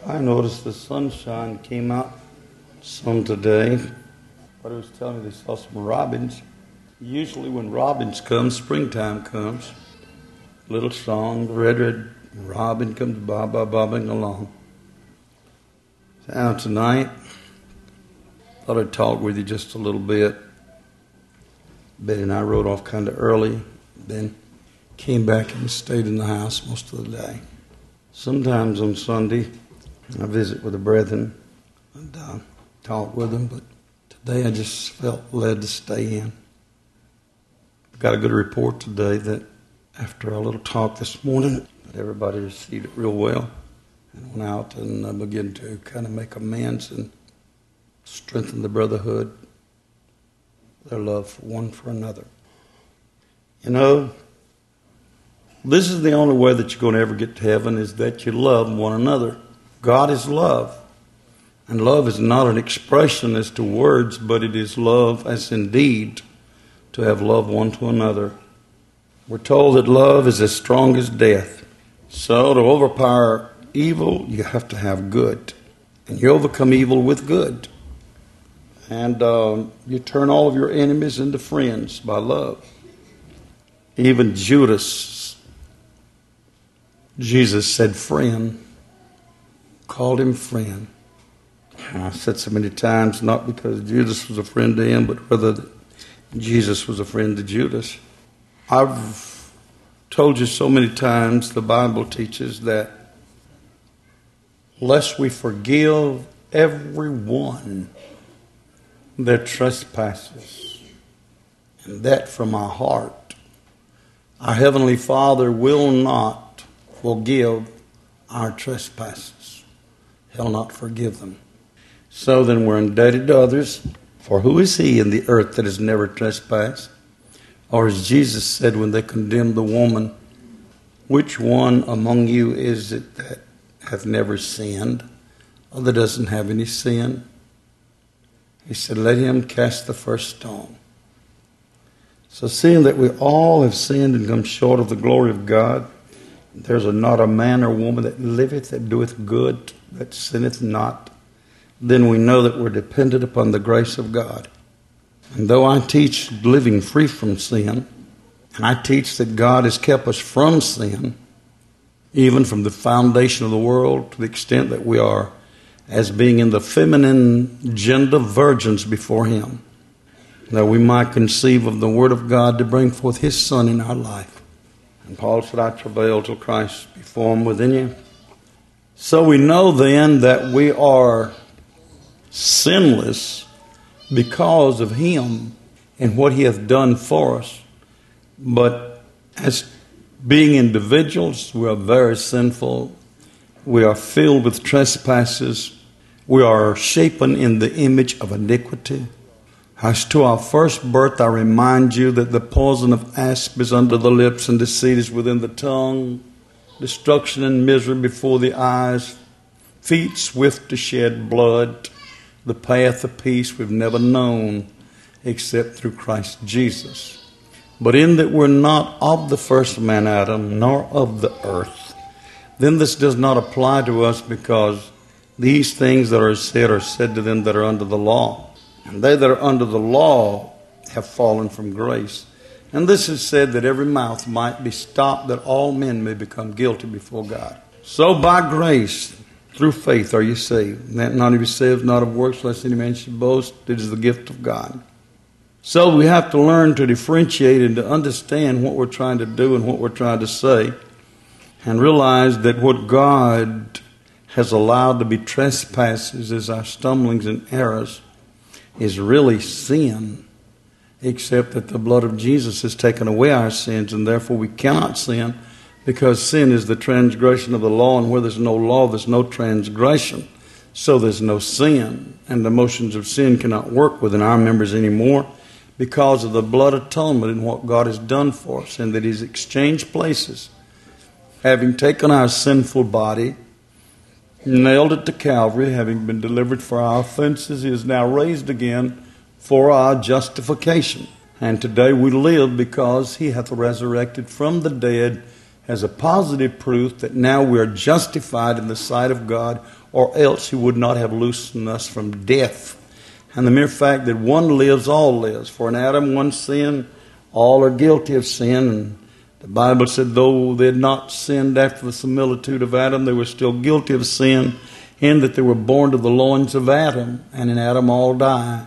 I noticed the sunshine came out some today. But it was telling me they saw some robins. Usually when robins come, springtime comes. Little song, the red robin comes bobbing along. Now tonight, thought I'd talk with you just a little bit. Betty and I rode off kind of early, then came back and stayed in the house most of the day. Sometimes on Sunday, I visit with the brethren and talk with them, but today I just felt led to stay in. Got a good report today that after our little talk this morning, that everybody received it real well and went out and began to kind of make amends and strengthen the brotherhood, their love for one for another. You know, this is the only way that you're going to ever get to heaven, is that you love one another. God is love. And love is not an expression as to words, but it is love as indeed to have love one to another. We're told that love is as strong as death. So to overpower evil, you have to have good. And you overcome evil with good. And you turn all of your enemies into friends by love. Even Judas, Jesus said friend, called him friend. I've said so many times, not because Judas was a friend to him, but rather that Jesus was a friend to Judas. I've told you so many times the Bible teaches that lest we forgive everyone their trespasses, and that from our heart, our Heavenly Father will not forgive our trespasses. He'll not forgive them. So then we're indebted to others. For who is he in the earth that has never trespassed? Or as Jesus said when they condemned the woman, which one among you is it that hath never sinned, or that doesn't have any sin? He said, let him cast the first stone. So seeing that we all have sinned and come short of the glory of God, there's not a man or woman that liveth, that doeth good, that sinneth not, then we know that we're dependent upon the grace of God. And though I teach living free from sin, and I teach that God has kept us from sin, even from the foundation of the world, to the extent that we are, as being in the feminine gender, virgins before Him, that we might conceive of the Word of God to bring forth His Son in our life. And Paul said, I travail till Christ be formed within you. So we know then that we are sinless because of Him and what He hath done for us. But as being individuals, we are very sinful. We are filled with trespasses. We are shapen in the image of iniquity. As to our first birth, I remind you that the poison of asp is under the lips and deceit is within the tongue. Destruction and misery before the eyes. Feet swift to shed blood. The path of peace we've never known except through Christ Jesus. But in that we're not of the first man Adam, nor of the earth, then this does not apply to us, because these things that are said to them that are under the law. And they that are under the law have fallen from grace. And this is said that every mouth might be stopped, that all men may become guilty before God. So by grace, through faith are you saved. And that not of yourselves, not of works, lest any man should boast. It is the gift of God. So we have to learn to differentiate and to understand what we're trying to do and what we're trying to say. And realize that what God has allowed to be trespasses as our stumblings and errors is really sin. Except that the blood of Jesus has taken away our sins, and therefore we cannot sin, because sin is the transgression of the law, and where there's no law, there's no transgression. So there's no sin, and the motions of sin cannot work within our members anymore because of the blood atonement and what God has done for us, and that He's exchanged places. Having taken our sinful body, nailed it to Calvary, having been delivered for our offenses, He is now raised again for our justification. And today we live because He hath resurrected from the dead as a positive proof that now we are justified in the sight of God, or else He would not have loosened us from death. And the mere fact that one lives, all lives. For in Adam one sin, all are guilty of sin. And the Bible said, though they had not sinned after the similitude of Adam, they were still guilty of sin, in that they were born to the loins of Adam, and in Adam all die.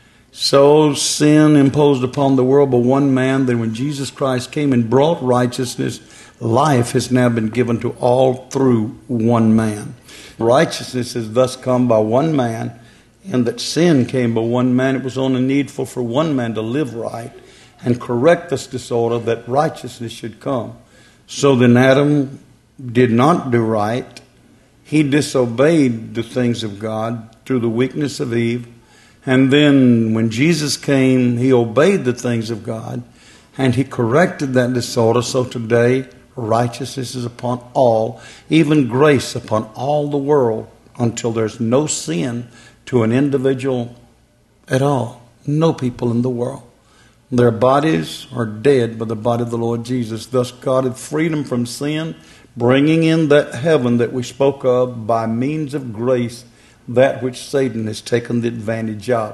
So sin imposed upon the world by one man, that when Jesus Christ came and brought righteousness, life has now been given to all through one man. Righteousness has thus come by one man, and that sin came by one man. It was only needful for one man to live right and correct this disorder, that righteousness should come. So then Adam did not do right. He disobeyed the things of God through the weakness of Eve. And then when Jesus came, He obeyed the things of God, and He corrected that disorder. So today, righteousness is upon all, even grace upon all the world, until there's no sin to an individual at all. No people in the world. Their bodies are dead by the body of the Lord Jesus. Thus God had freedom from sin, bringing in that heaven that we spoke of by means of grace, that which Satan has taken the advantage of.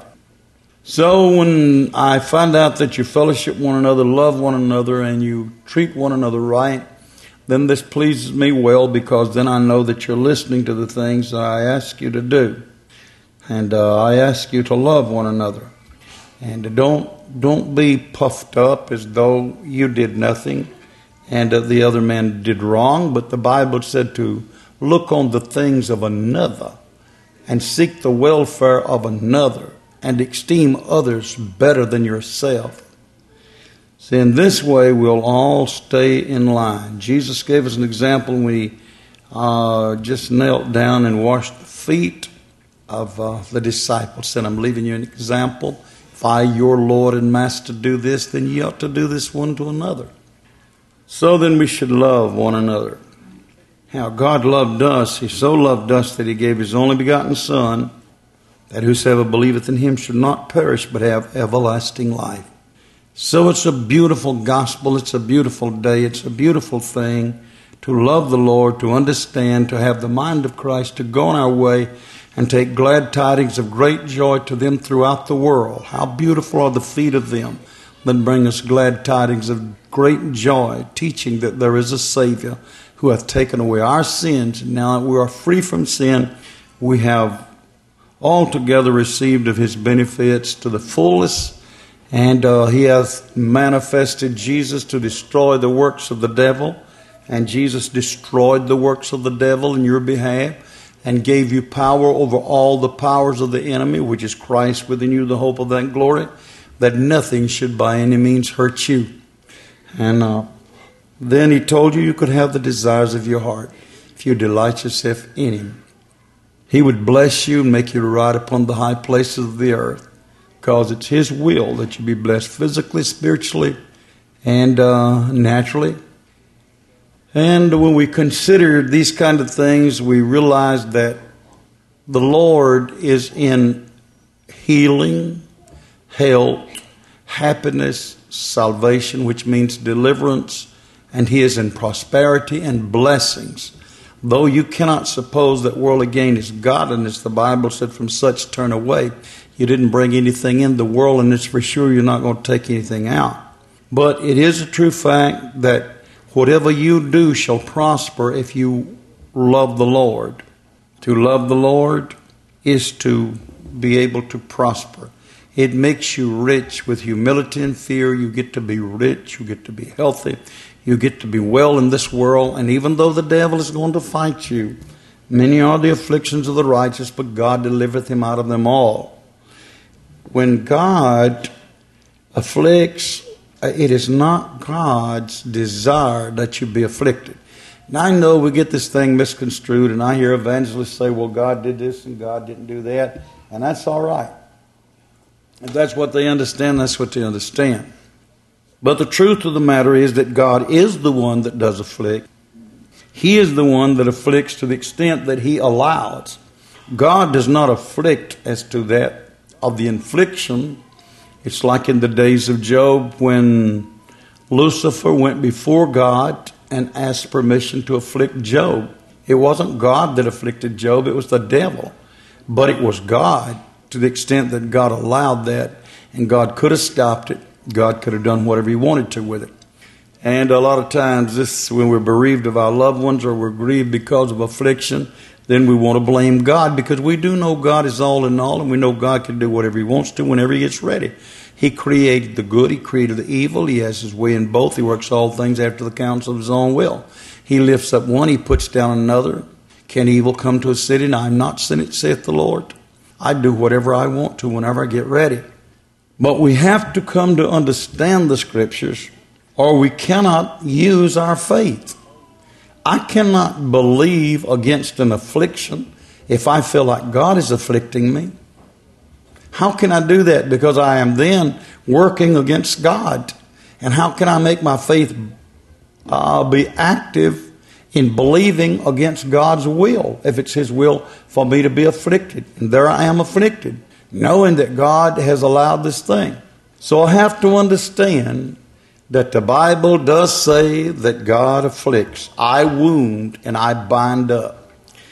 So when I find out that you fellowship one another, love one another, and you treat one another right, then this pleases me well, because then I know that you're listening to the things that I ask you to do. And I ask you to love one another. And don't be puffed up as though you did nothing and the other man did wrong. But the Bible said to look on the things of another and seek the welfare of another and esteem others better than yourself. See, in this way we'll all stay in line. Jesus gave us an example when He just knelt down and washed the feet of the disciples. Said, I'm leaving you an example. If I, your Lord and Master, do this, then ye ought to do this one to another. So then we should love one another. How God loved us, He so loved us that He gave His only begotten Son, that whosoever believeth in Him should not perish but have everlasting life. So it's a beautiful gospel, it's a beautiful day, it's a beautiful thing to love the Lord, to understand, to have the mind of Christ, to go on our way and take glad tidings of great joy to them throughout the world. How beautiful are the feet of them that bring us glad tidings of great joy, teaching that there is a Savior who hath taken away our sins. And now that we are free from sin, we have altogether received of His benefits to the fullest. And He hath manifested Jesus to destroy the works of the devil. And Jesus destroyed the works of the devil in your behalf, and gave you power over all the powers of the enemy, which is Christ within you, the hope of that glory, that nothing should by any means hurt you. And then He told you could have the desires of your heart if you delight yourself in Him. He would bless you and make you to ride upon the high places of the earth, because it's His will that you be blessed physically, spiritually, and naturally. And when we consider these kind of things, we realize that the Lord is in healing, health, happiness, salvation, which means deliverance, and He is in prosperity and blessings. Though you cannot suppose that worldly gain is godliness, the Bible said, from such turn away. You didn't bring anything in the world, and it's for sure you're not going to take anything out. But it is a true fact that whatever you do shall prosper if you love the Lord. To love the Lord is to be able to prosper. It makes you rich with humility and fear. You get to be rich. You get to be healthy. You get to be well in this world. And even though the devil is going to fight you, many are the afflictions of the righteous, but God delivereth him out of them all. When God afflicts, it is not God's desire that you be afflicted. Now I know we get this thing misconstrued, and I hear evangelists say, well, God did this and God didn't do that, and that's all right. If that's what they understand, that's what they understand. But the truth of the matter is that God is the one that does afflict. He is the one that afflicts to the extent that He allows. God does not afflict as to that of the infliction. It's like in the days of Job when Lucifer went before God and asked permission to afflict Job. It wasn't God that afflicted Job, it was the devil. But it was God, to the extent that God allowed that, and God could have stopped it. God could have done whatever he wanted to with it. And a lot of times, when we're bereaved of our loved ones or we're grieved because of affliction, then we want to blame God, because we do know God is all in all, and we know God can do whatever he wants to whenever he gets ready. He created the good, he created the evil, he has his way in both, he works all things after the counsel of his own will. He lifts up one, he puts down another. Can evil come to a city? And I am not sent it, saith the Lord. I do whatever I want to whenever I get ready. But we have to come to understand the Scriptures, or we cannot use our faith. I cannot believe against an affliction if I feel like God is afflicting me. How can I do that? Because I am then working against God. And how can I make my faith be active in believing against God's will, if it's his will for me to be afflicted? And there I am afflicted, knowing that God has allowed this thing. So I have to understand that the Bible does say that God afflicts. I wound and I bind up.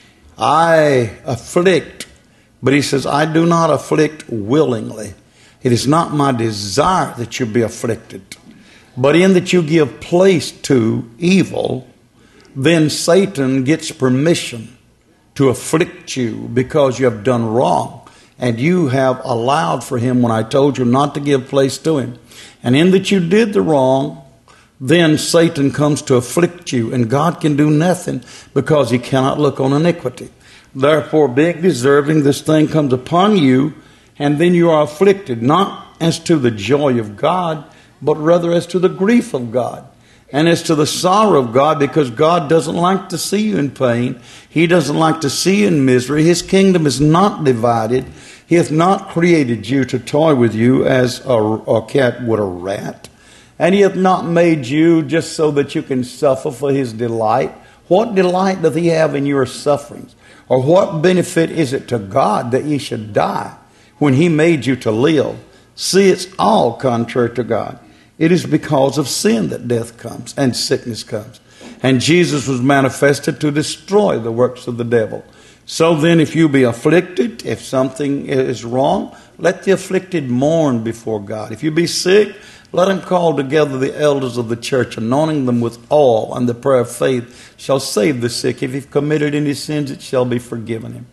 I afflict, but he says, I do not afflict willingly. It is not my desire that you be afflicted. But in that you give place to evil, then Satan gets permission to afflict you because you have done wrong. And you have allowed for him when I told you not to give place to him. And in that you did the wrong, then Satan comes to afflict you. And God can do nothing because he cannot look on iniquity. Therefore, being deserving, this thing comes upon you, and then you are afflicted, not as to the joy of God, but rather as to the grief of God. And as to the sorrow of God, because God doesn't like to see you in pain. He doesn't like to see you in misery. His kingdom is not divided. He hath not created you to toy with you as a cat would a rat. And he hath not made you just so that you can suffer for his delight. What delight doth he have in your sufferings? Or what benefit is it to God that ye should die when he made you to live? See, it's all contrary to God. It is because of sin that death comes and sickness comes. And Jesus was manifested to destroy the works of the devil. So then, if you be afflicted, if something is wrong, let the afflicted mourn before God. If you be sick, let him call together the elders of the church, anointing them with oil, and the prayer of faith shall save the sick. If he've committed any sins, it shall be forgiven him.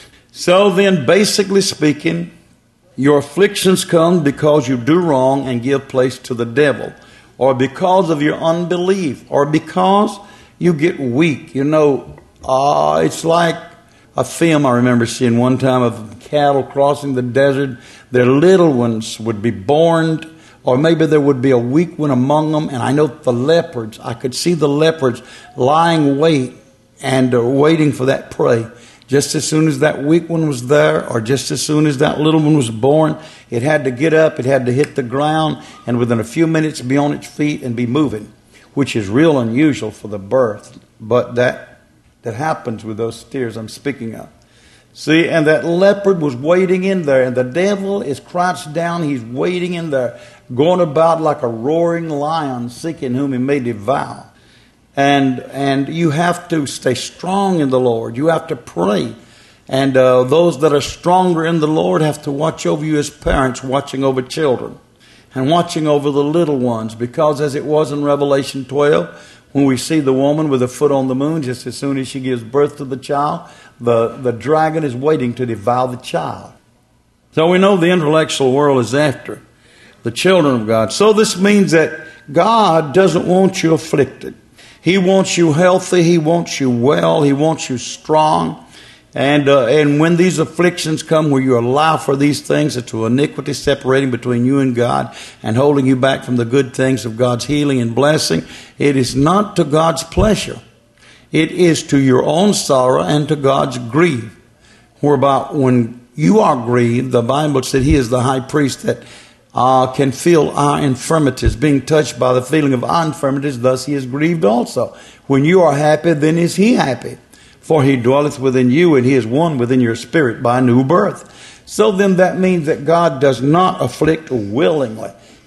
So then, basically speaking, your afflictions come because you do wrong and give place to the devil, or because of your unbelief, or because you get weak. You know, it's like a film I remember seeing one time of cattle crossing the desert. Their little ones would be born, or maybe there would be a weak one among them. And I know the leopards, I could see the leopards lying wait and waiting for that prey. Just as soon as that weak one was there, or just as soon as that little one was born, it had to get up, it had to hit the ground, and within a few minutes be on its feet and be moving, which is real unusual for the birth. But that happens with those steers I'm speaking of. See, and that leopard was waiting in there, and the devil is crouched down, he's waiting in there, going about like a roaring lion, seeking whom he may devour. And you have to stay strong in the Lord. You have to pray. And those that are stronger in the Lord have to watch over you as parents, watching over children and watching over the little ones. Because as it was in Revelation 12, when we see the woman with her foot on the moon, just as soon as she gives birth to the child, the dragon is waiting to devour the child. So we know the intellectual world is after the children of God. So this means that God doesn't want you afflicted. He wants you healthy. He wants you well. He wants you strong. And when these afflictions come where you allow for these things, it's to iniquity separating between you and God and holding you back from the good things of God's healing and blessing, it is not to God's pleasure. It is to your own sorrow and to God's grief. Whereby when you are grieved, the Bible said he is the high priest that can feel our infirmities, being touched by the feeling of our infirmities, thus he is grieved also. When you are happy, then is he happy. For he dwelleth within you, and he is one within your spirit by new birth. So then that means that God does not afflict willingly.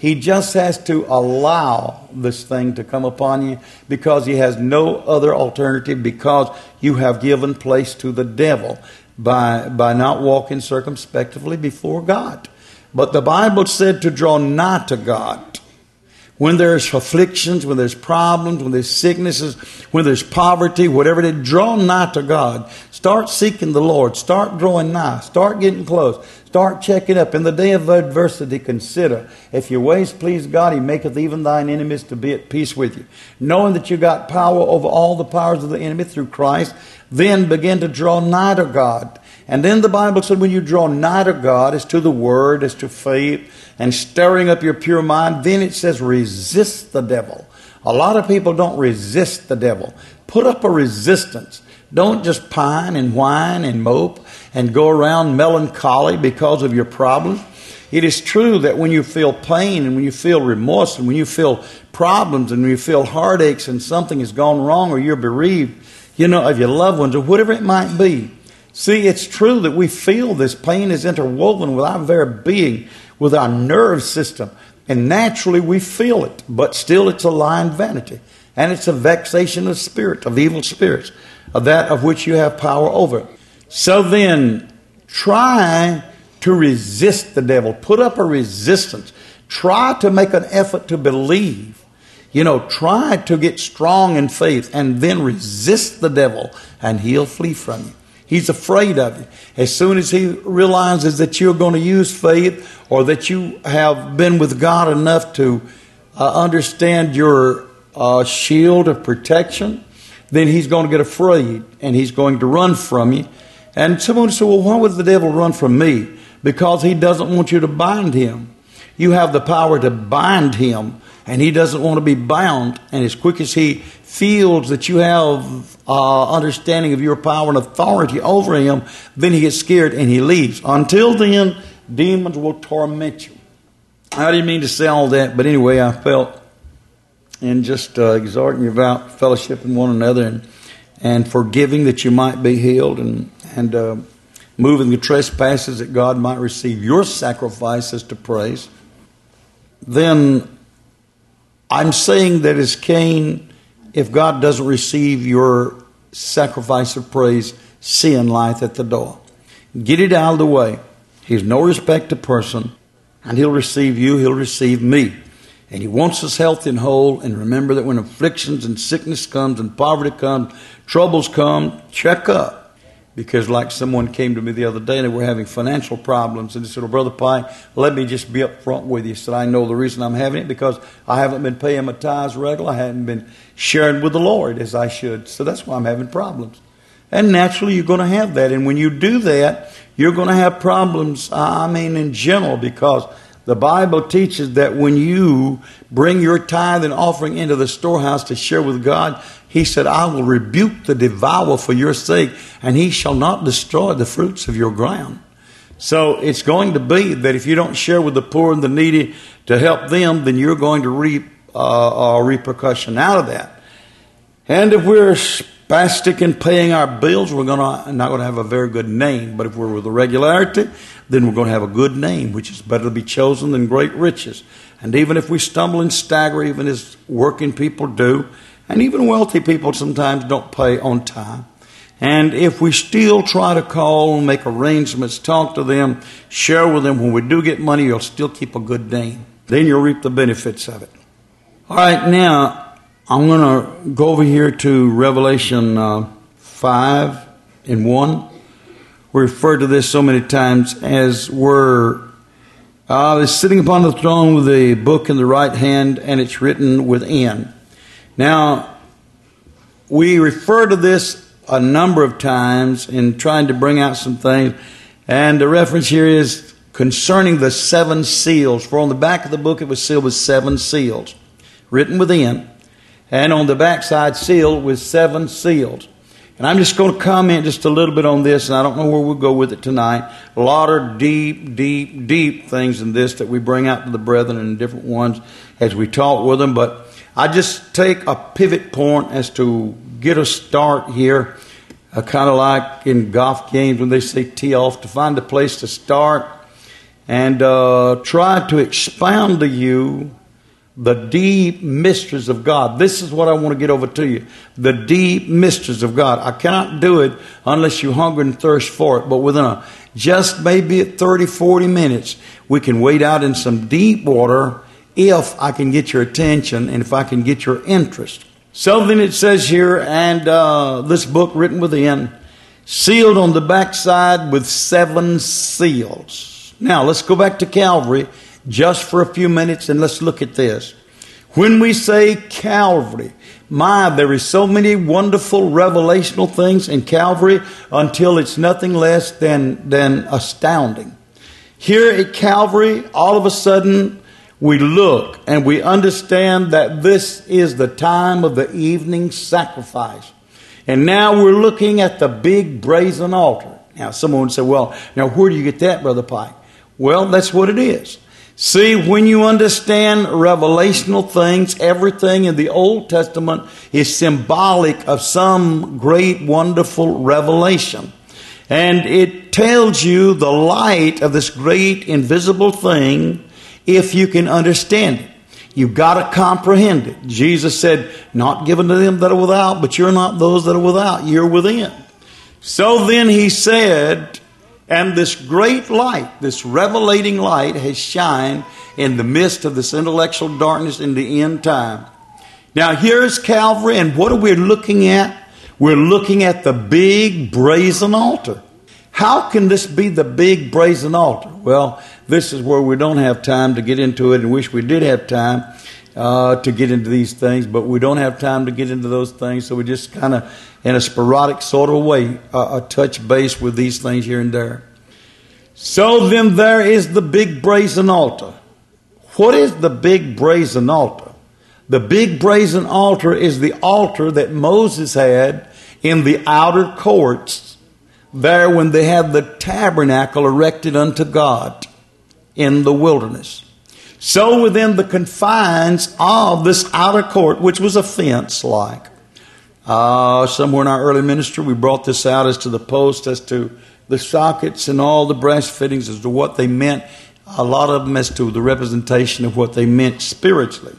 He just has to allow this thing to come upon you because he has no other alternative, because you have given place to the devil by not walking circumspectively before God. But the Bible said to draw nigh to God. When there's afflictions, when there's problems, when there's sicknesses, when there's poverty, whatever it is, draw nigh to God. Start seeking the Lord. Start drawing nigh. Start getting close. Start checking up. In the day of adversity, consider, if your ways please God, he maketh even thine enemies to be at peace with you. Knowing that you got power over all the powers of the enemy through Christ, then begin to draw nigh to God. And then the Bible said when you draw nigh to God, as to the Word, as to faith, and stirring up your pure mind, then it says resist the devil. A lot of people don't resist the devil. Put up a resistance. Don't just pine and whine and mope and go around melancholy because of your problems. It is true that when you feel pain and when you feel remorse and when you feel problems and when you feel heartaches and something has gone wrong or you're bereaved, of your loved ones or whatever it might be. See, it's true that we feel this pain is interwoven with our very being, with our nerve system. And naturally we feel it. But still it's a lying vanity. And it's a vexation of spirit, of evil spirits, of that of which you have power over. So then, try to resist the devil. Put up a resistance. Try to make an effort to believe. Try to get strong in faith and then resist the devil and he'll flee from you. He's afraid of you. As soon as he realizes that you're going to use faith or that you have been with God enough to understand your shield of protection, then he's going to get afraid and he's going to run from you. And someone said, well, why would the devil run from me? Because he doesn't want you to bind him. You have the power to bind him, and he doesn't want to be bound. And as quick as he feels that you have understanding of your power and authority over him, then he gets scared and he leaves. Until then, demons will torment you. I didn't mean to say all that, but anyway, I felt in just exhorting you about fellowshipping one another and forgiving that you might be healed and moving the trespasses that God might receive your sacrifices to praise. Then I'm saying that as Cain, if God doesn't receive your sacrifice of praise, sin lieth at the door. Get it out of the way. He's no respect to person, and he'll receive you, he'll receive me. And he wants us healthy and whole. And remember that when afflictions and sickness comes and poverty comes, troubles come, check up. Because like someone came to me the other day and they were having financial problems. And they said, well, Brother Pye, let me just be up front with you. He said, I know the reason I'm having it because I haven't been paying my tithes regular. I haven't been sharing with the Lord as I should. So that's why I'm having problems. And naturally you're going to have that. And when you do that, you're going to have problems, in general, because the Bible teaches that when you bring your tithe and offering into the storehouse to share with God, he said, I will rebuke the devourer for your sake, and he shall not destroy the fruits of your ground. So it's going to be that if you don't share with the poor and the needy to help them, then you're going to reap a repercussion out of that. And if we're spastic in paying our bills, we're not going to have a very good name. But if we're with a regularity, then we're going to have a good name, which is better to be chosen than great riches. And even if we stumble and stagger, even as working people do, and even wealthy people sometimes don't pay on time. And if we still try to call, make arrangements, talk to them, share with them, when we do get money, you'll still keep a good name. Then you'll reap the benefits of it. All right, now I'm going to go over here to Revelation 5:1. We refer to this so many times as we're sitting upon the throne with a book in the right hand, and it's written within. Now, we refer to this a number of times in trying to bring out some things. And the reference here is concerning the 7 seals. For on the back of the book it was sealed with 7 seals, written within. And on the backside sealed with 7 seals. And I'm just going to comment just a little bit on this, and I don't know where we'll go with it tonight. A lot of deep, deep, deep things in this that we bring out to the brethren and different ones as we talk with them. But I just take a pivot point as to get a start here, kind of like in golf games when they say tee off, to find a place to start. and try to expound to you the deep mysteries of God. This is what I want to get over to you. The deep mysteries of God. I cannot do it unless you hunger and thirst for it. But within just maybe 30, 40 minutes, we can wade out in some deep water if I can get your attention and if I can get your interest. So then it says here, and this book written within, sealed on the backside with 7 seals. Now let's go back to Calvary just for a few minutes, and let's look at this. When we say Calvary, there is so many wonderful revelational things in Calvary until it's nothing less than astounding. Here at Calvary, all of a sudden, we look and we understand that this is the time of the evening sacrifice. And now we're looking at the big brazen altar. Now, someone would say, well, now where do you get that, Brother Pike? Well, that's what it is. See, when you understand revelational things, everything in the Old Testament is symbolic of some great, wonderful revelation. And it tells you the light of this great, invisible thing if you can understand it. You've got to comprehend it. Jesus said, not given to them that are without, but you're not those that are without, you're within. So then he said, and this great light, this revelating light has shined in the midst of this intellectual darkness in the end time. Now here's Calvary, and what are we looking at? We're looking at the big brazen altar. How can this be the big brazen altar? Well, this is where we don't have time to get into it, and wish we did have time to get into these things, but we don't have time to get into those things, so we just kind of, in a sporadic sort of way, touch base with these things here and there. So then there is the big brazen altar. What is the big brazen altar? The big brazen altar is the altar that Moses had in the outer courts there when they had the tabernacle erected unto God in the wilderness. So within the confines of this outer court, which was a fence like, somewhere in our early ministry we brought this out as to the post, as to the sockets and all the brass fittings, as to what they meant, a lot of them as to the representation of what they meant spiritually.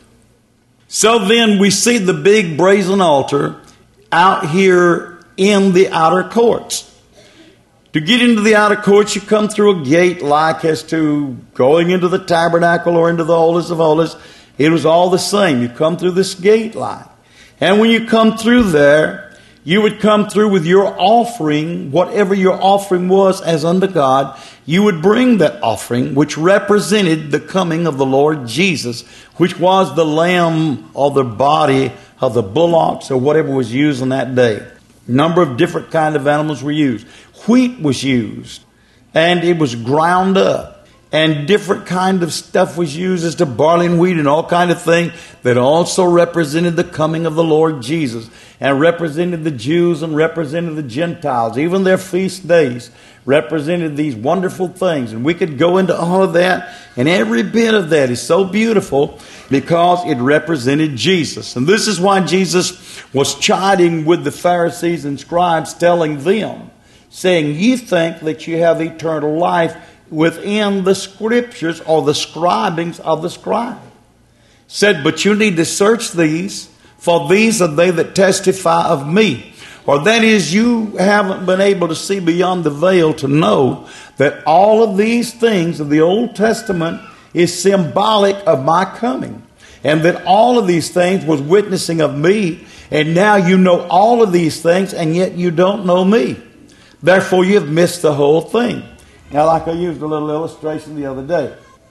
So then we see the big brazen altar out here in the outer courts. To get into the outer courts, you come through a gate like as to going into the tabernacle or into the holiest of holies. It was all the same. You come through this gate like. And when you come through there, you would come through with your offering, whatever your offering was as unto God. You would bring that offering, which represented the coming of the Lord Jesus, which was the lamb or the body of the bullocks or whatever was used on that day. A number of different kind of animals were used. Wheat was used, and it was ground up, and different kind of stuff was used as to barley and wheat and all kind of things that also represented the coming of the Lord Jesus, and represented the Jews and represented the Gentiles. Even their feast days represented these wonderful things. And we could go into all of that, and every bit of that is so beautiful because it represented Jesus. And this is why Jesus was chiding with the Pharisees and scribes, telling them, saying, "You think that you have eternal life within the scriptures or the scribings of the scribe." Said, but you need to search these, for these are they that testify of me. Or that is, you haven't been able to see beyond the veil to know that all of these things of the Old Testament is symbolic of my coming. And that all of these things was witnessing of me. And now you know all of these things, and yet you don't know me. Therefore, you've missed the whole thing. Now, like I used a little illustration the other day.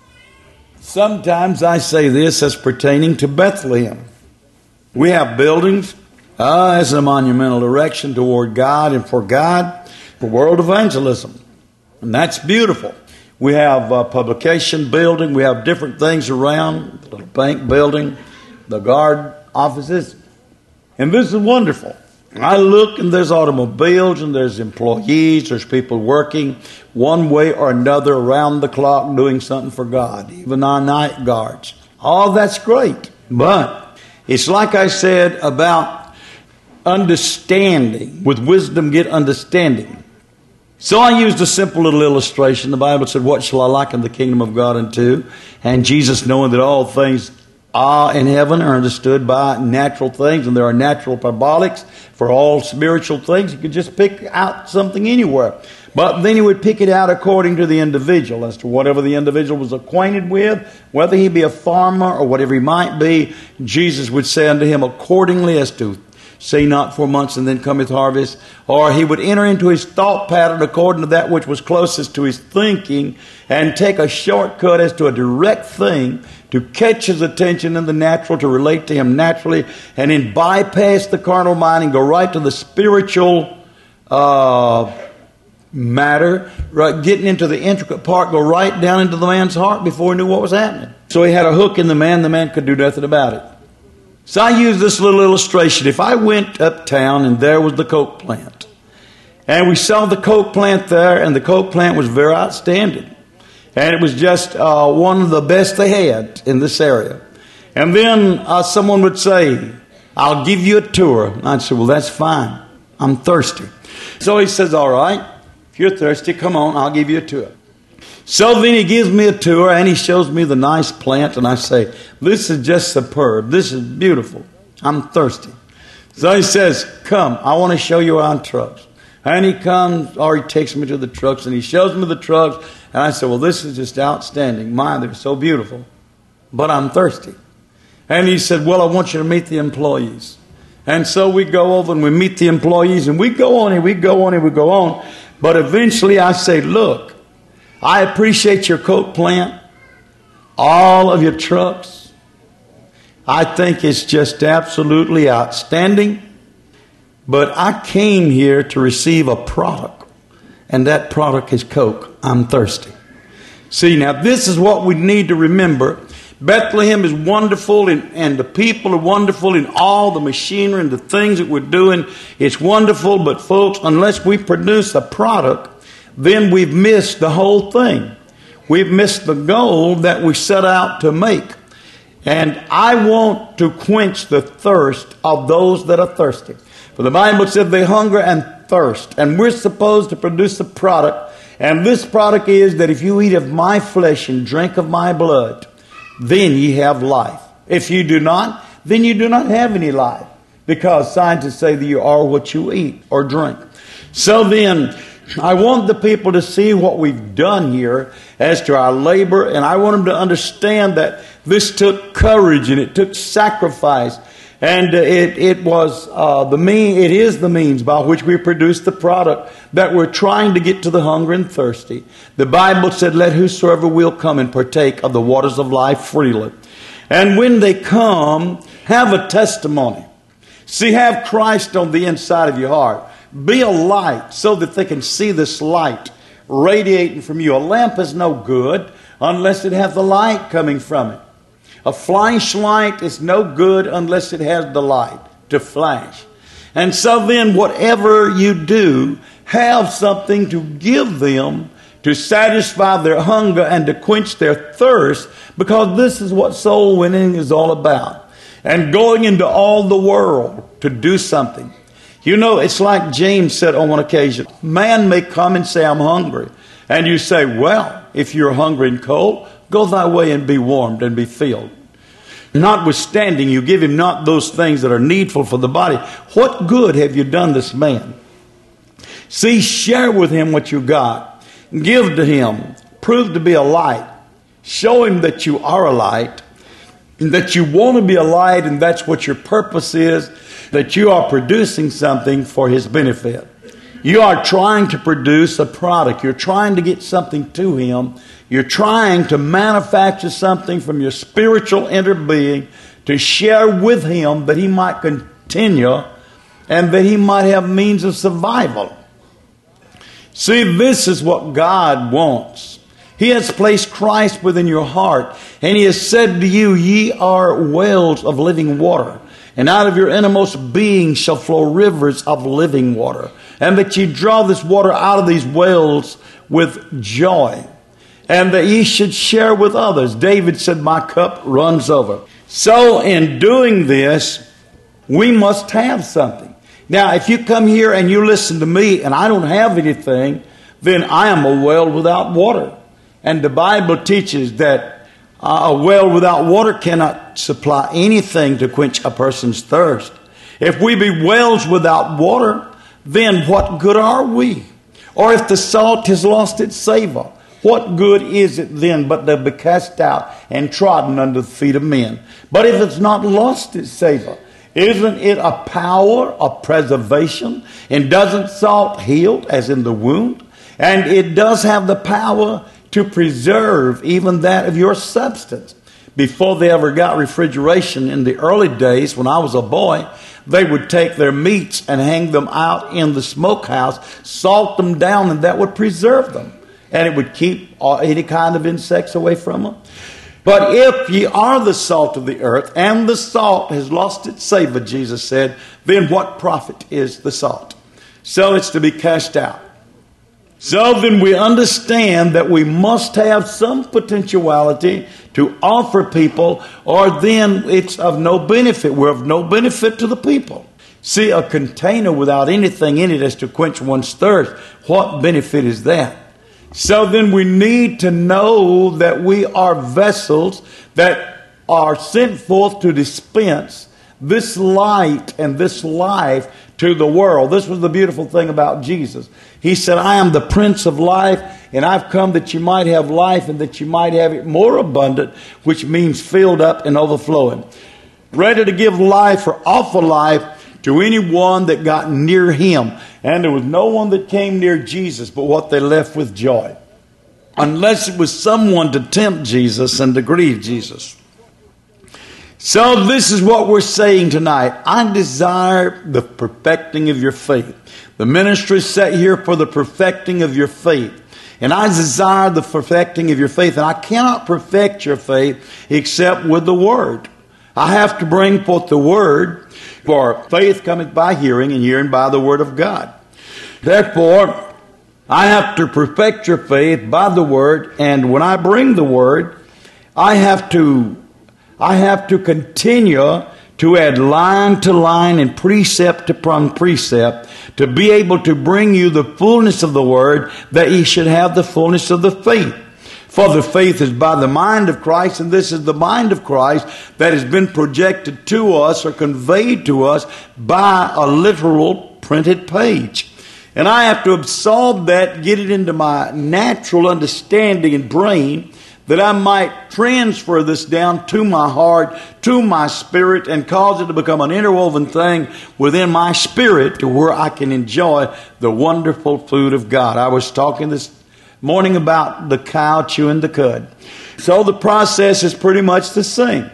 Sometimes I say this as pertaining to Bethlehem. We have buildings as a monumental erection toward God and for God, for world evangelism. And that's beautiful. We have a publication building. We have different things around, the little bank building, the guard offices. And this is wonderful. I look and there's automobiles and there's employees, there's people working one way or another around the clock doing something for God, even our night guards. All that's great. But it's like I said about understanding. With wisdom get understanding. So I used a simple little illustration. The Bible said, what shall I liken the kingdom of God unto? And Jesus, knowing that all things in heaven are understood by natural things, and there are natural parabolics for all spiritual things, he could just pick out something anywhere. But then he would pick it out according to the individual, as to whatever the individual was acquainted with, whether he be a farmer or whatever he might be. Jesus would say unto him accordingly as to, say not 4 months and then cometh harvest. Or he would enter into his thought pattern according to that which was closest to his thinking, and take a shortcut as to a direct thing to catch his attention in the natural, to relate to him naturally, and then bypass the carnal mind and go right to the spiritual matter, right, getting into the intricate part, go right down into the man's heart before he knew what was happening. So he had a hook in the man could do nothing about it. So I use this little illustration. If I went uptown and there was the Coke plant, and we saw the Coke plant there, and the Coke plant was very outstanding, and it was just one of the best they had in this area. And then someone would say, I'll give you a tour. And I'd say, well, that's fine. I'm thirsty. So he says, all right, if you're thirsty, come on, I'll give you a tour. So then he gives me a tour, and he shows me the nice plant, and I say, this is just superb. This is beautiful. I'm thirsty. So he says, come, I want to show you around trucks. And he comes, or he takes me to the trucks, and he shows me the trucks, and I say, well, this is just outstanding. My, they're so beautiful, but I'm thirsty. And he said, well, I want you to meet the employees. And so we go over and we meet the employees, and we go on and we go on and we go on. But eventually I say, look, I appreciate your Coke plant, all of your trucks. I think it's just absolutely outstanding. But I came here to receive a product, and that product is Coke. I'm thirsty. See, now this is what we need to remember. Bethlehem is wonderful, and the people are wonderful, in all the machinery and the things that we're doing. It's wonderful, but folks, unless we produce a product, then we've missed the whole thing. We've missed the goal that we set out to make. And I want to quench the thirst of those that are thirsty. For the Bible said they hunger and thirst. And we're supposed to produce a product. And this product is that if you eat of my flesh and drink of my blood, then ye have life. If you do not, then you do not have any life. Because scientists say that you are what you eat or drink. So then, I want the people to see what we've done here as to our labor, and I want them to understand that this took courage and it took sacrifice, and it is the means by which we produce the product that we're trying to get to the hungry and thirsty. The Bible said, let whosoever will come and partake of the waters of life freely. And when they come, have a testimony. See, have Christ on the inside of your heart. Be a light so that they can see this light radiating from you. A lamp is no good unless it has the light coming from it. A flashlight is no good unless it has the light to flash. And so then whatever you do, have something to give them to satisfy their hunger and to quench their thirst, because this is what soul winning is all about. And going into all the world to do something. You know, it's like James said on one occasion, man may come and say, I'm hungry. And you say, well, if you're hungry and cold, go thy way and be warmed and be filled. Notwithstanding, you give him not those things that are needful for the body. What good have you done this man? See, share with him what you got. Give to him. Prove to be a light. Show him that you are a light. And that you want to be a light, and that's what your purpose is. That you are producing something for his benefit. You are trying to produce a product. You're trying to get something to him. You're trying to manufacture something from your spiritual inner being to share with him that he might continue and that he might have means of survival. See, this is what God wants. He has placed Christ within your heart, and he has said to you, ye are wells of living water. And out of your innermost being shall flow rivers of living water. And that ye draw this water out of these wells with joy. And that ye should share with others. David said, my cup runs over. So in doing this, we must have something. Now, if you come here and you listen to me and I don't have anything, then I am a well without water. And the Bible teaches that a well without water cannot supply anything to quench a person's thirst. If we be wells without water, then what good are we? Or if the salt has lost its savor, what good is it then but to be cast out and trodden under the feet of men? But if it's not lost its savor, isn't it a power of preservation? And doesn't salt heal as in the wound? And it does have the power to preserve even that of your substance. Before they ever got refrigeration in the early days, when I was a boy, they would take their meats and hang them out in the smokehouse, salt them down, and that would preserve them. And it would keep any kind of insects away from them. But if ye are the salt of the earth, and the salt has lost its savor, Jesus said, then what profit is the salt? So it's to be cast out. So then we understand that we must have some potentiality to offer people, or then it's of no benefit. We're of no benefit to the people. See, a container without anything in it as to quench one's thirst, what benefit is that? So then we need to know that we are vessels that are sent forth to dispense this light and this life to the world. This was the beautiful thing about Jesus. He said, I am the Prince of Life, and I've come that you might have life and that you might have it more abundant, which means filled up and overflowing. Ready to give life or offer life to anyone that got near him. And there was no one that came near Jesus but what they left with joy. Unless it was someone to tempt Jesus and to grieve Jesus. So this is what we're saying tonight. I desire the perfecting of your faith. The ministry is set here for the perfecting of your faith. And I desire the perfecting of your faith. And I cannot perfect your faith except with the Word. I have to bring forth the Word. For faith cometh by hearing, and hearing by the Word of God. Therefore, I have to perfect your faith by the Word. And when I bring the Word, I have to continue to add line to line and precept upon precept to be able to bring you the fullness of the Word, that ye should have the fullness of the faith. For the faith is by the mind of Christ, and this is the mind of Christ that has been projected to us or conveyed to us by a literal printed page. And I have to absorb that, get it into my natural understanding and brain, that I might transfer this down to my heart, to my spirit, and cause it to become an interwoven thing within my spirit to where I can enjoy the wonderful food of God. I was talking this morning about the cow chewing the cud. So the process is pretty much the same.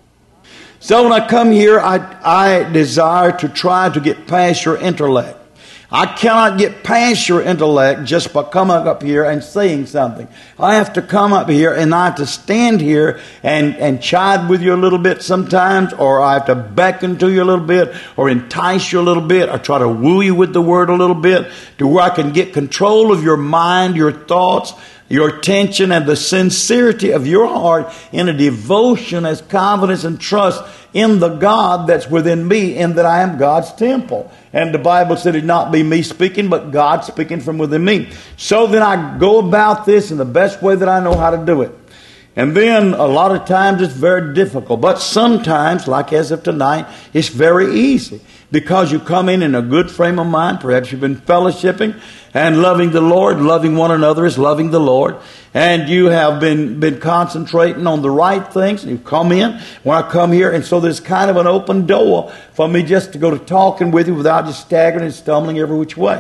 So when I come here, I desire to try to get past your intellect. I cannot get past your intellect just by coming up here and saying something. I have to come up here and I have to stand here and chide with you a little bit sometimes, or I have to beckon to you a little bit, or entice you a little bit, or try to woo you with the word a little bit, to where I can get control of your mind, your thoughts, your attention, and the sincerity of your heart in a devotion as confidence and trust in the God that's within me, and that I am God's temple. And the Bible said it not be me speaking, but God speaking from within me. So then I go about this in the best way that I know how to do it. And then a lot of times it's very difficult. But sometimes, like as of tonight, it's very easy. Because you come in a good frame of mind. Perhaps you've been fellowshipping and loving the Lord. Loving one another is loving the Lord. And you have been concentrating on the right things. And you come in when I come here. And so there's kind of an open door for me just to go to talking with you without just staggering and stumbling every which way.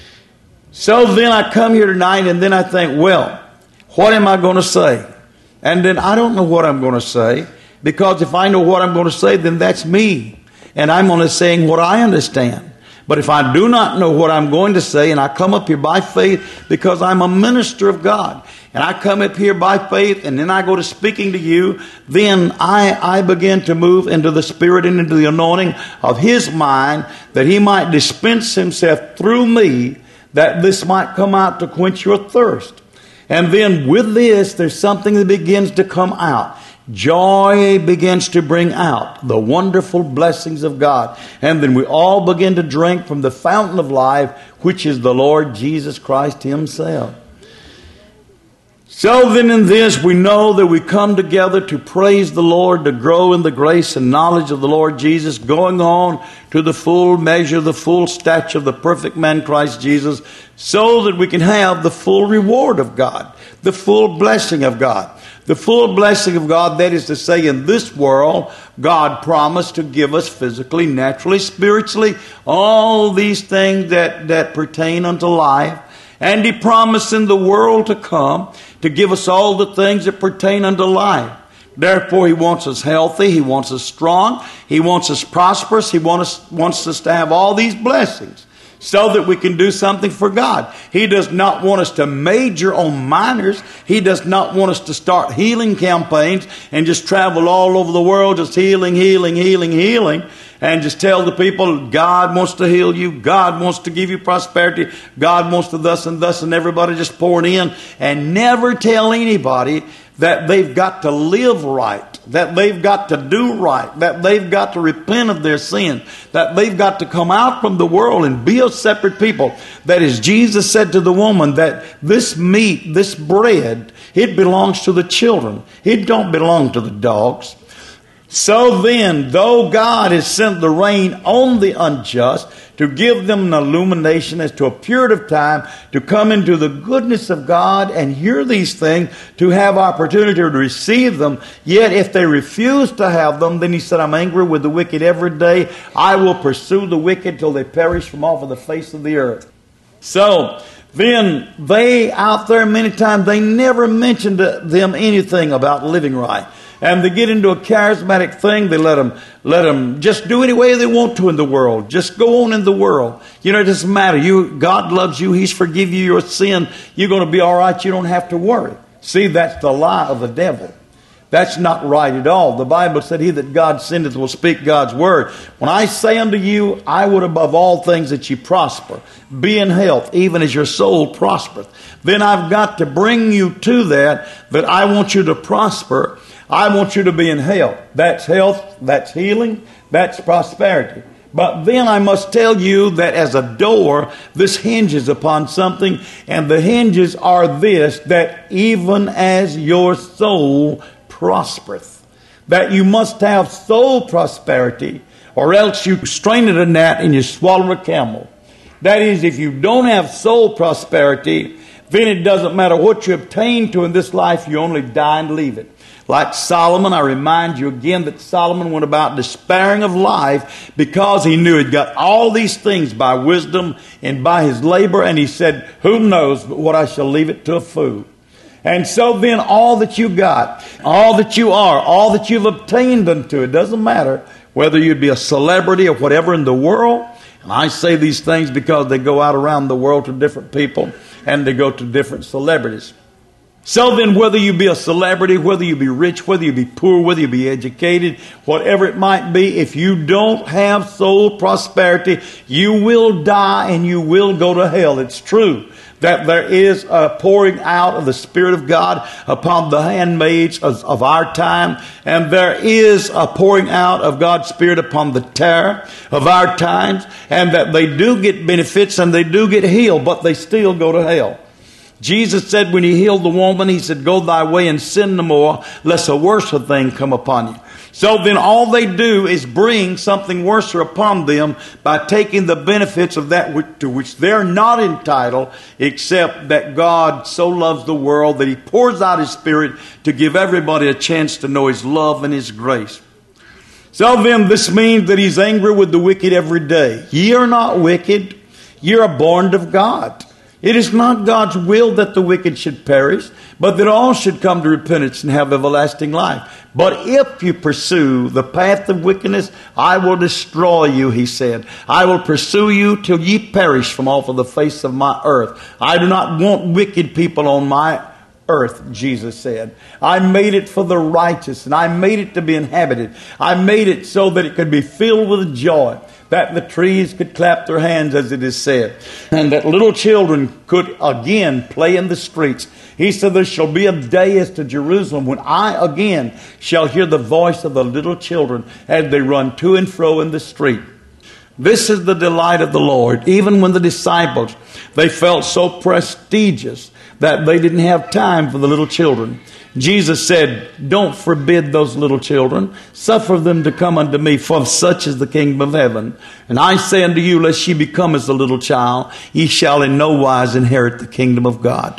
So then I come here tonight and then I think, well, what am I going to say? And then I don't know what I'm going to say. Because if I know what I'm going to say, then that's me. And I'm only saying what I understand. But if I do not know what I'm going to say, and I come up here by faith because I'm a minister of God, and I come up here by faith, and then I go to speaking to you, then I begin to move into the Spirit and into the anointing of His mind, that He might dispense Himself through me, that this might come out to quench your thirst. And then with this, there's something that begins to come out. joy begins to bring out the wonderful blessings of God. And then we all begin to drink from the fountain of life, which is the Lord Jesus Christ himself. So then in this we know that we come together to praise the Lord, to grow in the grace and knowledge of the Lord Jesus, going on to the full measure, the full stature of the perfect man Christ Jesus, so that we can have the full reward of God, the full blessing of God. The full blessing of God, that is to say, in this world, God promised to give us physically, naturally, spiritually, all these things that pertain unto life. And He promised in the world to come to give us all the things that pertain unto life. Therefore, He wants us healthy. He wants us strong. He wants us prosperous. He wants us to have all these blessings so that we can do something for God. He does not want us to major on minors. He does not want us to start healing campaigns and just travel all over the world just healing, and just tell the people, God wants to heal you, God wants to give you prosperity, God wants to thus and thus, and everybody just pouring in, and never tell anybody that they've got to live right, that they've got to do right, that they've got to repent of their sin, that they've got to come out from the world and be a separate people. That is, Jesus said to the woman that this meat, this bread, it belongs to the children. It don't belong to the dogs. So then, though God has sent the rain on the unjust to give them an illumination as to a period of time to come into the goodness of God and hear these things, to have opportunity to receive them, yet if they refuse to have them, then He said, I'm angry with the wicked every day. I will pursue the wicked till they perish from off of the face of the earth. So then they out there many times, they never mentioned to them anything about living right. And they get into a charismatic thing. They let them just do any way they want to in the world. Just go on in the world. You know, it doesn't matter. God loves you. He's forgiven you your sin. You're going to be all right. You don't have to worry. See, that's the lie of the devil. That's not right at all. The Bible said, He that God sendeth will speak God's word. When I say unto you, I would above all things that ye prosper, be in health, even as your soul prospereth. Then I've got to bring you to that I want you to prosper. I want you to be in health. That's health, that's healing, that's prosperity. But then I must tell you that as a door, this hinges upon something, and the hinges are this, that even as your soul prospereth, that you must have soul prosperity, or else you strain at a gnat and you swallow a camel. That is, if you don't have soul prosperity, then it doesn't matter what you obtain to in this life, you only die and leave it. Like Solomon, I remind you again that Solomon went about despairing of life because he knew he'd got all these things by wisdom and by his labor, and he said, who knows but what I shall leave it to a fool. And so then all that you got, all that you are, all that you've obtained unto, it doesn't matter whether you'd be a celebrity or whatever in the world. And I say these things because they go out around the world to different people, and they go to different celebrities. So then, whether you be a celebrity, whether you be rich, whether you be poor, whether you be educated, whatever it might be, if you don't have soul prosperity, you will die and you will go to hell. It's true that there is a pouring out of the Spirit of God upon the handmaids of our time, and there is a pouring out of God's Spirit upon the terror of our times, and that they do get benefits and they do get healed, but they still go to hell. Jesus said when He healed the woman, He said, go thy way and sin no more, lest a worse thing come upon you. So then all they do is bring something worse upon them by taking the benefits of that to which they're not entitled, except that God so loves the world that He pours out His Spirit to give everybody a chance to know His love and His grace. So then this means that He's angry with the wicked every day. Ye are not wicked. Ye are born of God. It is not God's will that the wicked should perish, but that all should come to repentance and have everlasting life. But if you pursue the path of wickedness, I will destroy you, He said. I will pursue you till ye perish from off of the face of my earth. I do not want wicked people on my earth, Jesus said. I made it for the righteous, and I made it to be inhabited. I made it so that it could be filled with joy. that the trees could clap their hands, as it is said, and that little children could again play in the streets. He said, there shall be a day as to Jerusalem when I again shall hear the voice of the little children as they run to and fro in the street. This is the delight of the Lord. Even when the disciples, they felt so prestigious that they didn't have time for the little children. Jesus said, don't forbid those little children. Suffer them to come unto me, for such is the kingdom of heaven. And I say unto you, lest ye become as a little child, ye shall in no wise inherit the kingdom of God.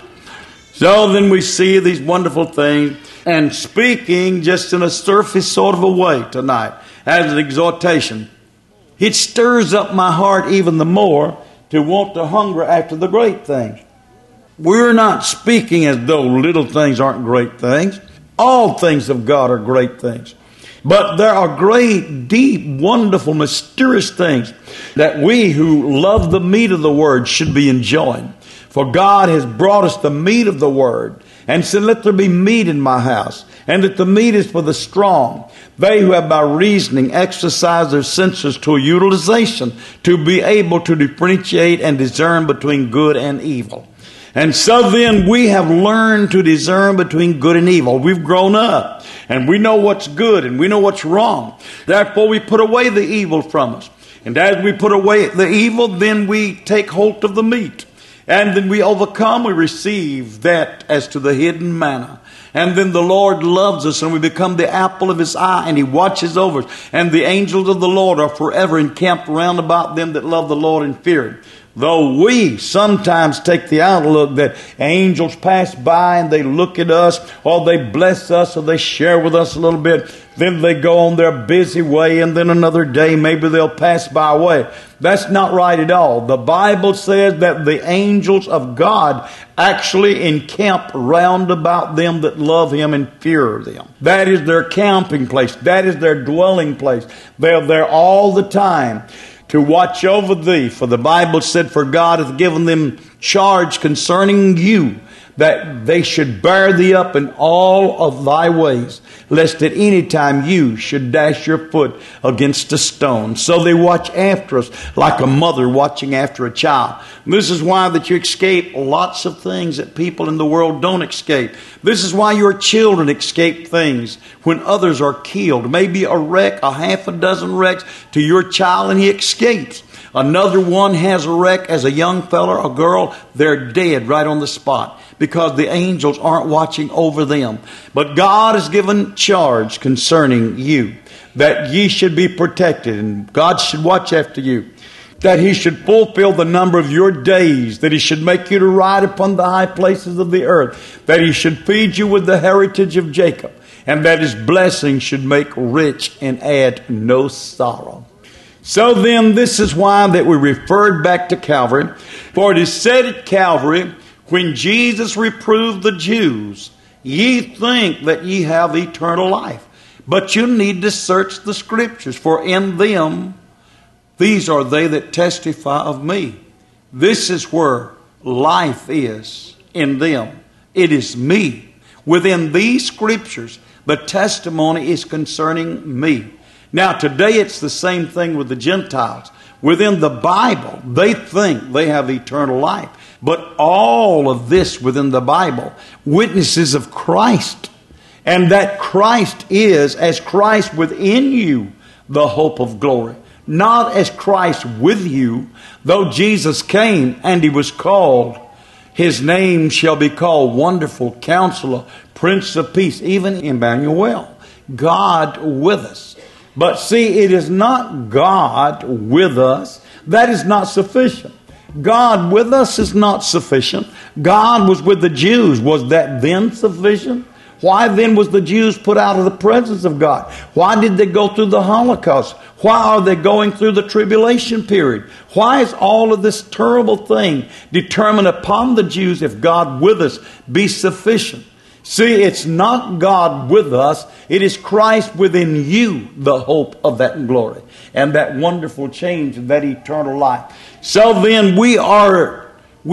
So then we see these wonderful things, and speaking just in a surface sort of a way tonight, as an exhortation, it stirs up my heart even the more to want to hunger after the great things. We're not speaking as though little things aren't great things. All things of God are great things. But there are great, deep, wonderful, mysterious things that we who love the meat of the Word should be enjoying. For God has brought us the meat of the Word and said, let there be meat in my house, and that the meat is for the strong. They who have by reasoning exercised their senses to a utilization to be able to differentiate and discern between good and evil. And so then we have learned to discern between good and evil. We've grown up and we know what's good and we know what's wrong. Therefore we put away the evil from us. And as we put away the evil, then we take hold of the meat. And then we overcome, we receive that as to the hidden manna. And then the Lord loves us and we become the apple of His eye, and He watches over us. And the angels of the Lord are forever encamped round about them that love the Lord and fear Him. Though we sometimes take the outlook that angels pass by and they look at us, or they bless us, or they share with us a little bit, then they go on their busy way, and then another day maybe they'll pass by away. That's not right at all. The Bible says that the angels of God actually encamp round about them that love Him and fear them. That is their camping place. That is their dwelling place. They're there all the time to watch over thee. For the Bible said, for God hath given them charge concerning you, that they should bear thee up in all of thy ways, lest at any time you should dash your foot against a stone. So they watch after us like a mother watching after a child. This is why that you escape lots of things that people in the world don't escape. This is why your children escape things when others are killed. Maybe a wreck, a half a dozen wrecks to your child, and he escapes. Another one has a wreck as a young fella or girl, they're dead right on the spot because the angels aren't watching over them. But God has given charge concerning you that ye should be protected, and God should watch after you, that He should fulfill the number of your days, that He should make you to ride upon the high places of the earth, that He should feed you with the heritage of Jacob, and that His blessing should make rich and add no sorrow. So then, this is why that we referred back to Calvary. For it is said at Calvary, when Jesus reproved the Jews, ye think that ye have eternal life. But you need to search the Scriptures, for in them, these are they that testify of me. This is where life is, in them. It is me. Within these Scriptures, the testimony is concerning me. Now, today it's the same thing with the Gentiles. Within the Bible, they think they have eternal life. But all of this within the Bible witnesses of Christ. And that Christ is, as Christ within you, the hope of glory. Not as Christ with you, though Jesus came and He was called. His name shall be called Wonderful Counselor, Prince of Peace, even Emmanuel, God with us. But see, it is not God with us. That is not sufficient. God with us is not sufficient. God was with the Jews. Was that then sufficient? Why then was the Jews put out of the presence of God? Why did they go through the Holocaust? Why are they going through the tribulation period? Why is all of this terrible thing determined upon the Jews if God with us be sufficient? See, it's not God with us. It is Christ within you, the hope of that glory and that wonderful change and that eternal life. So then we are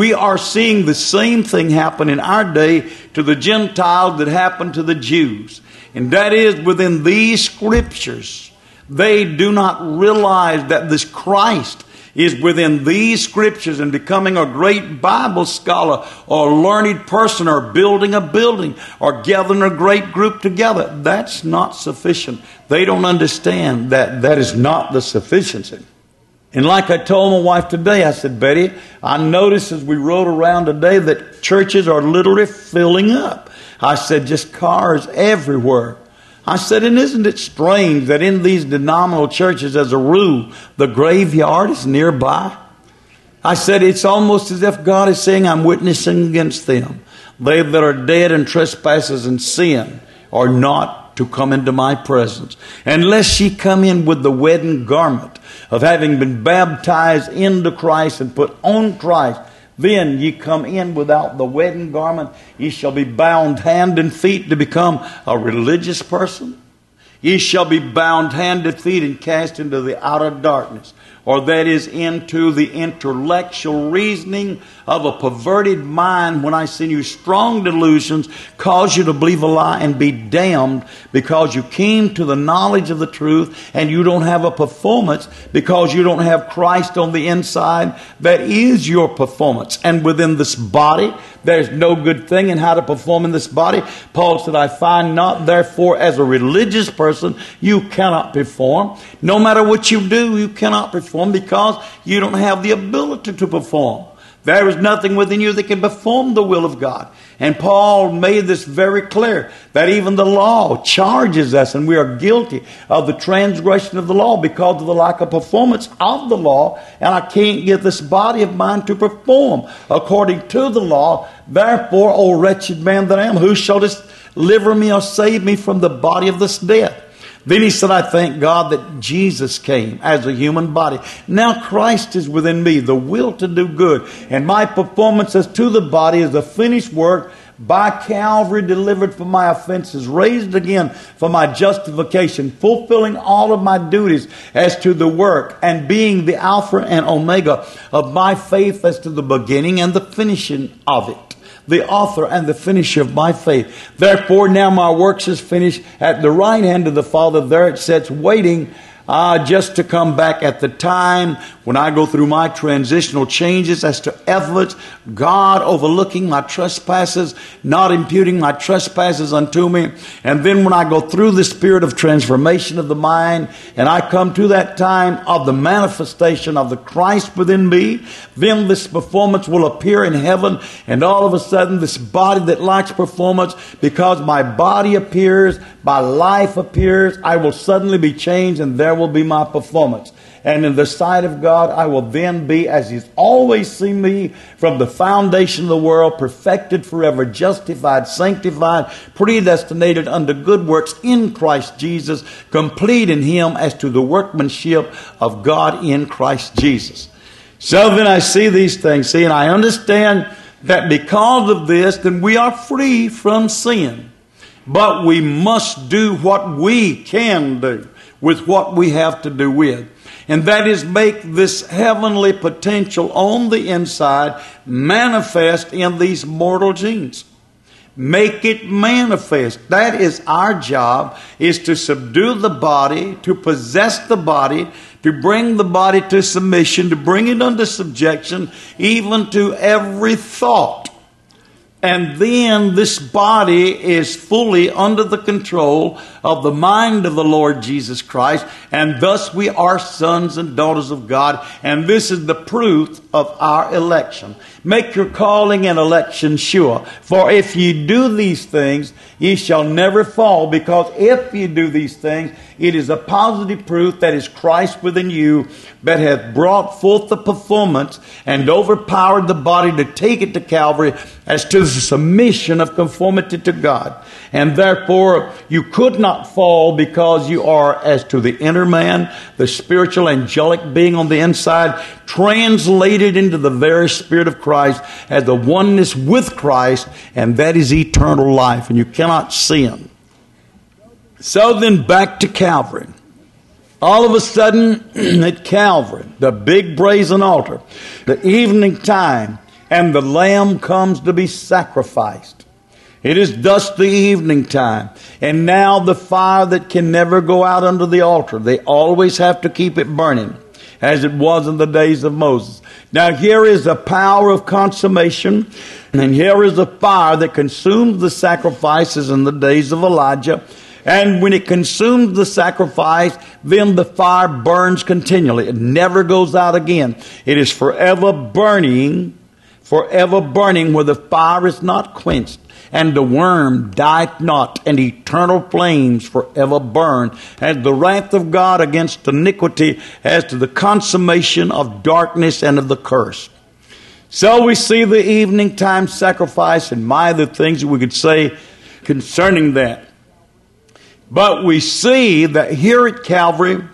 seeing the same thing happen in our day to the Gentiles that happened to the Jews. And that is within these Scriptures They do not realize that this Christ is within these scriptures, and becoming a great Bible scholar or a learned person or building a building or gathering a great group together, that's not sufficient. They don't understand that that is not the sufficiency. And like I told my wife today, I said, Betty, I noticed as we rode around today that churches are literally filling up. I said, just cars everywhere. I said, and isn't it strange that in these denominational churches, as a rule, the graveyard is nearby? I said, it's almost as if God is saying, I'm witnessing against them. They that are dead in trespasses and sin are not to come into my presence. Unless ye come in with the wedding garment of having been baptized into Christ and put on Christ, then ye come in without the wedding garment. Ye shall be bound hand and feet to become a religious person. Ye shall be bound hand and feet and cast into the outer darkness, or that is into the intellectual reasoning of a perverted mind, when I send you strong delusions, cause you to believe a lie and be damned because you came to the knowledge of the truth and you don't have a performance because you don't have Christ on the inside. That is your performance. And within this body, there's no good thing in how to perform in this body. Paul said, I find not therefore as a religious person you cannot perform. No matter what you do, you cannot perform because you don't have the ability to perform. There is nothing within you that can perform the will of God. And Paul made this very clear, that even the law charges us, and we are guilty of the transgression of the law because of the lack of performance of the law. And I can't get this body of mine to perform according to the law. Therefore, O wretched man that I am, who shall deliver me or save me from the body of this death? Then he said, I thank God that Jesus came as a human body. Now Christ is within me, the will to do good. And my performance as to the body is the finished work by Calvary, delivered for my offenses, raised again for my justification, fulfilling all of my duties as to the work, and being the Alpha and Omega of my faith as to the beginning and the finishing of it. The author and the finisher of my faith. Therefore now my works is finished at the right hand of the Father. There it sits waiting just to come back at the time when I go through my transitional changes as to efforts, God overlooking my trespasses, not imputing my trespasses unto me. And then when I go through the spirit of transformation of the mind, and I come to that time of the manifestation of the Christ within me, then this performance will appear in heaven. And all of a sudden, this body that lacks performance, because my body appears, my life appears, I will suddenly be changed, and there will be my performance. And in the sight of God, I will then be as He's always seen me from the foundation of the world, perfected forever, justified, sanctified, predestinated unto good works in Christ Jesus, complete in Him as to the workmanship of God in Christ Jesus. So then I see these things, and I understand that because of this, then we are free from sin. But we must do what we can do with what we have to do with. And that is make this heavenly potential on the inside manifest in these mortal genes. Make it manifest. That is our job, is to subdue the body, to possess the body, to bring the body to submission, to bring it under subjection, even to every thought. And then this body is fully under the control of the mind of the Lord Jesus Christ. And thus we are sons and daughters of God. And this is the proof of our election. Make your calling and election sure. For if ye do these things, ye shall never fall. Because if ye do these things, it is a positive proof that is Christ within you, that hath brought forth the performance and overpowered the body to take it to Calvary as to the submission of conformity to God. And therefore you could not fall, because you are as to the inner man, the spiritual angelic being on the inside, translated into the very Spirit of Christ as the oneness with Christ, and that is eternal life, and you cannot sin. So then back to Calvary. All of a sudden at Calvary, the big brazen altar, the evening time, and the lamb comes to be sacrificed. It is thus the evening time. And now the fire that can never go out under the altar. They always have to keep it burning, as it was in the days of Moses. Now here is the power of consummation, and here is the fire that consumes the sacrifices in the days of Elijah. And when it consumes the sacrifice, then the fire burns continually. It never goes out again. It is forever burning where the fire is not quenched, and the worm dieth not, and eternal flames forever burn, as the wrath of God against iniquity, as to the consummation of darkness and of the curse. So we see the evening time sacrifice, and my other things that we could say concerning that. But we see that here at Calvary,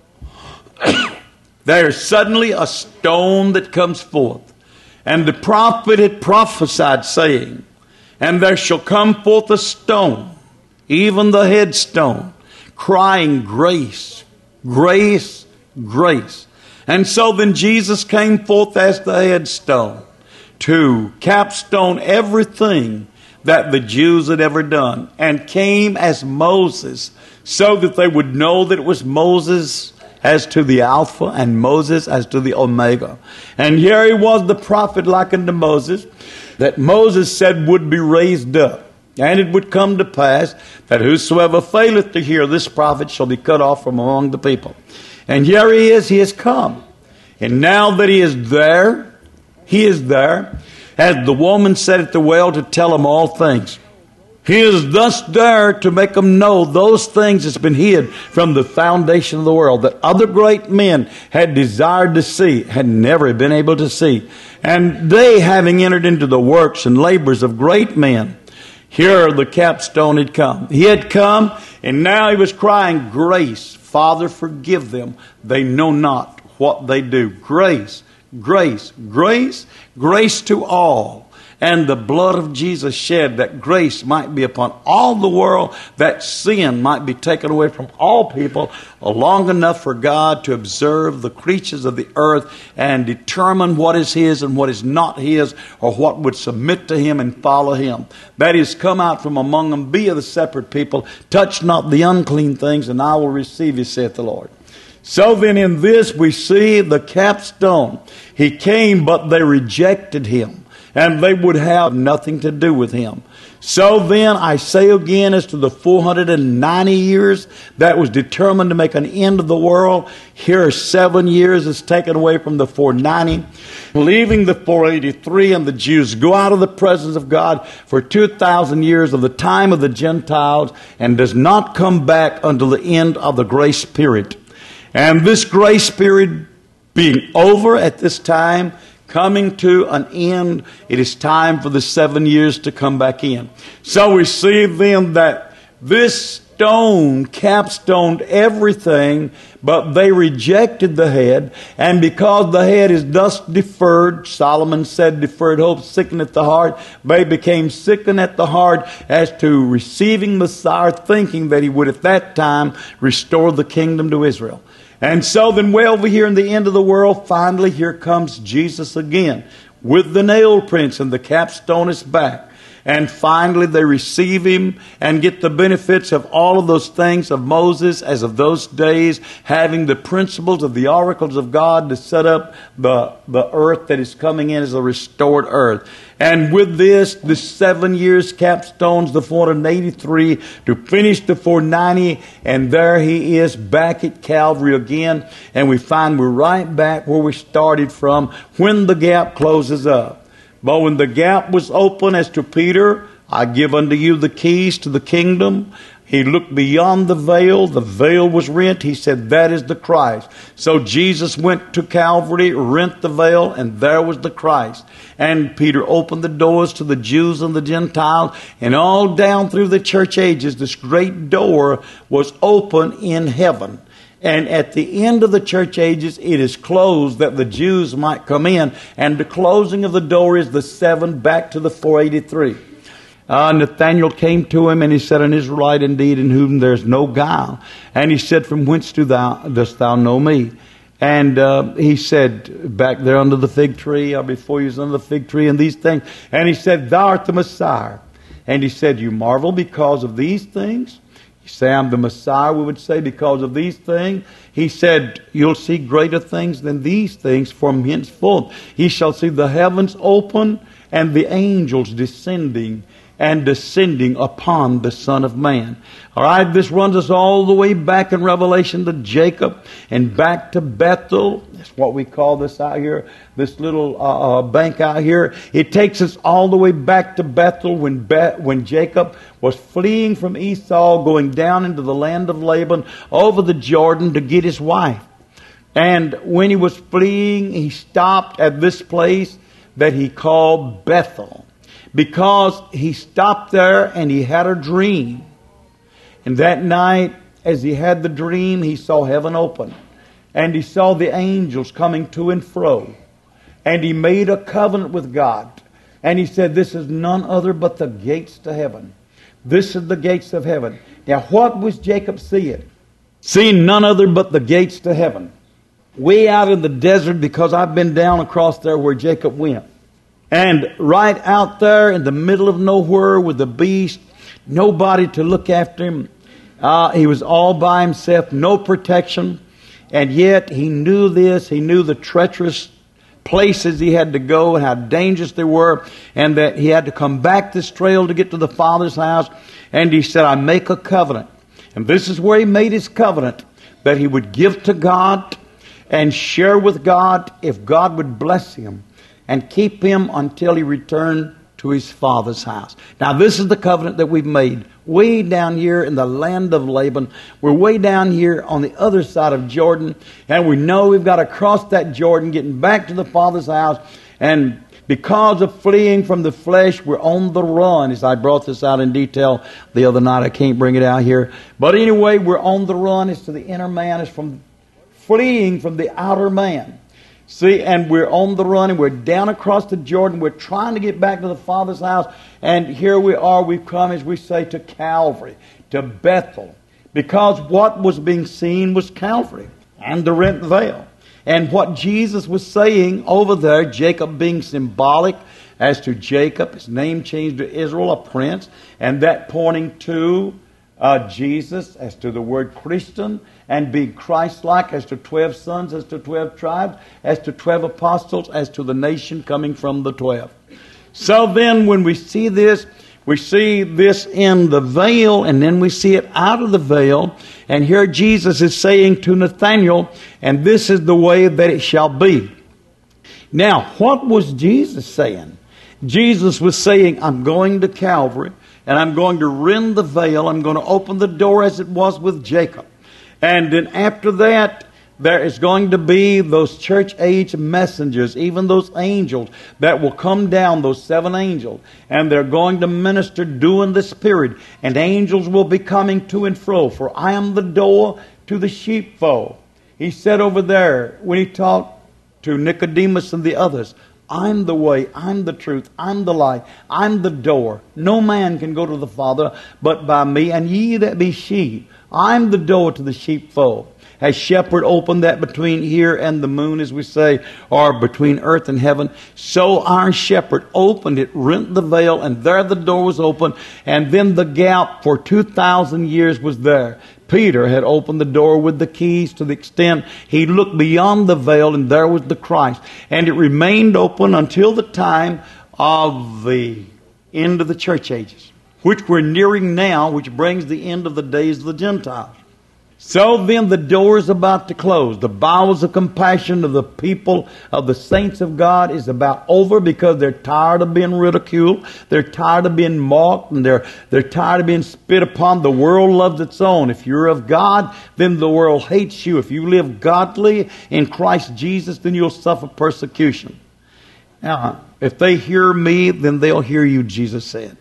there is suddenly a stone that comes forth. And the prophet had prophesied, saying, and there shall come forth a stone, even the headstone, crying, grace, grace, grace. And so then Jesus came forth as the headstone to capstone everything that the Jews had ever done, and came as Moses, so that they would know that it was Moses as to the Alpha and Moses as to the Omega. And here he was, the prophet likened to Moses, that Moses said would be raised up. And it would come to pass that whosoever faileth to hear this prophet shall be cut off from among the people. And here he has come. And now that he is there, as the woman said at the well, to tell them all things. He is thus there to make them know those things that's been hid from the foundation of the world, that other great men had desired to see, had never been able to see. And they, having entered into the works and labors of great men, here the capstone had come. He had come, and now he was crying, grace, Father, forgive them. They know not what they do. Grace, grace, grace, grace to all. And the blood of Jesus shed, that grace might be upon all the world, that sin might be taken away from all people, long enough for God to observe the creatures of the earth and determine what is His and what is not His, or what would submit to Him and follow Him. That is, come out from among them, be of the separate people, touch not the unclean things, and I will receive you, saith the Lord. So then in this we see the capstone. He came, but they rejected Him, and they would have nothing to do with Him. So then I say again, as to the 490 years that was determined to make an end of the world, here are 7 years is taken away from the 490, leaving the 483, and the Jews go out of the presence of God for 2,000 years of the time of the Gentiles, and does not come back until the end of the grace period. And this grace period being over at this time, coming to an end, it is time for the 7 years to come back in. So we see then that this stone capstoned everything, but they rejected the head. And because the head is thus deferred, Solomon said, deferred hope sickeneth the heart. They became sickened at the heart as to receiving Messiah, thinking that he would at that time restore the kingdom to Israel. And so then way over here in the end of the world, finally here comes Jesus again with the nail prints, and the capstone is back. And finally they receive Him and get the benefits of all of those things of Moses as of those days, having the principles of the oracles of God to set up the earth that is coming in as a restored earth. And with this, the 7 years capstones the 483 to finish the 490, and there He is back at Calvary again. And we find we're right back where we started from when the gap closes up. But when the gap was open as to Peter, I give unto you the keys to the kingdom. He looked beyond the veil was rent. He said, that is the Christ. So Jesus went to Calvary, rent the veil, and there was the Christ. And Peter opened the doors to the Jews and the Gentiles, and all down through the church ages, this great door was open in heaven. And at the end of the church ages, it is closed that the Jews might come in. And the closing of the door is the 7 back to the 483. Nathanael came to him, and he said, an Israelite indeed, in whom there is no guile. And he said, from whence dost thou know me? And he said, back there under the fig tree, or before you was under the fig tree, and these things. And he said, thou art the Messiah. And he said, you marvel because of these things? You say, I'm the Messiah, we would say, because of these things. He said, you'll see greater things than these things from henceforth. He shall see the heavens open and the angels descending upon the Son of Man. All right, this runs us all the way back in Revelation to Jacob and back to Bethel. That's what we call this out here, this little bank out here. It takes us all the way back to Bethel when Jacob was fleeing from Esau, going down into the land of Laban over the Jordan to get his wife. And when he was fleeing, he stopped at this place that he called Bethel, because he stopped there and he had a dream. And that night, as he had the dream, he saw heaven open. And he saw the angels coming to and fro. And he made a covenant with God. And he said, this is none other but the gates to heaven. This is the gates of heaven. Now, what was Jacob seeing? Seeing none other but the gates to heaven. Way out in the desert, because I've been down across there where Jacob went. And right out there in the middle of nowhere with the beast, nobody to look after him. He was all by himself, no protection. And yet he knew this. He knew the treacherous places he had to go and how dangerous they were. And that he had to come back this trail to get to the Father's house. And he said, I make a covenant. And this is where he made his covenant. That he would give to God and share with God if God would bless him. And keep him until he returned to his father's house. Now this is the covenant that we've made way down here in the land of Laban. We're way down here on the other side of Jordan. And we know we've got to cross that Jordan, getting back to the Father's house. And because of fleeing from the flesh, we're on the run. As I brought this out in detail the other night, I can't bring it out here. But anyway, we're on the run. It's to the inner man. It's from fleeing from the outer man. See, and we're on the run, and we're down across the Jordan. We're trying to get back to the Father's house. And here we are. We've come, as we say, to Calvary, to Bethel. Because what was being seen was Calvary and the rent veil. And what Jesus was saying over there, Jacob being symbolic as to Jacob, his name changed to Israel, a prince, and that pointing to Jesus as to the word Christian, and being Christ-like as to 12 sons, as to 12 tribes, as to 12 apostles, as to the nation coming from the 12. So then when we see this in the veil, and then we see it out of the veil. And here Jesus is saying to Nathanael, and this is the way that it shall be. Now, what was Jesus saying? Jesus was saying, I'm going to Calvary, and I'm going to rend the veil. I'm going to open the door as it was with Jacob. And then after that, there is going to be those church age messengers, even those angels that will come down, those 7 angels, and they're going to minister during this period. And angels will be coming to and fro, for I am the door to the sheepfold. He said over there, when he talked to Nicodemus and the others, I'm the way, I'm the truth, I'm the light, I'm the door. No man can go to the Father but by me, and ye that be sheep. I'm the door to the sheepfold. As shepherd opened that between here and the moon, as we say, or between earth and heaven, so our shepherd opened it, rent the veil, and there the door was open, and then the gap for 2,000 years was there. Peter had opened the door with the keys to the extent he looked beyond the veil, and there was the Christ. And it remained open until the time of the end of the church ages, which we're nearing now, which brings the end of the days of the Gentiles. So then the door is about to close. The bowels of compassion of the people, of the saints of God, is about over, because they're tired of being ridiculed. They're tired of being mocked, and they're tired of being spit upon. The world loves its own. If you're of God, then the world hates you. If you live godly in Christ Jesus, then you'll suffer persecution. Now, if they hear me, then they'll hear you, Jesus said.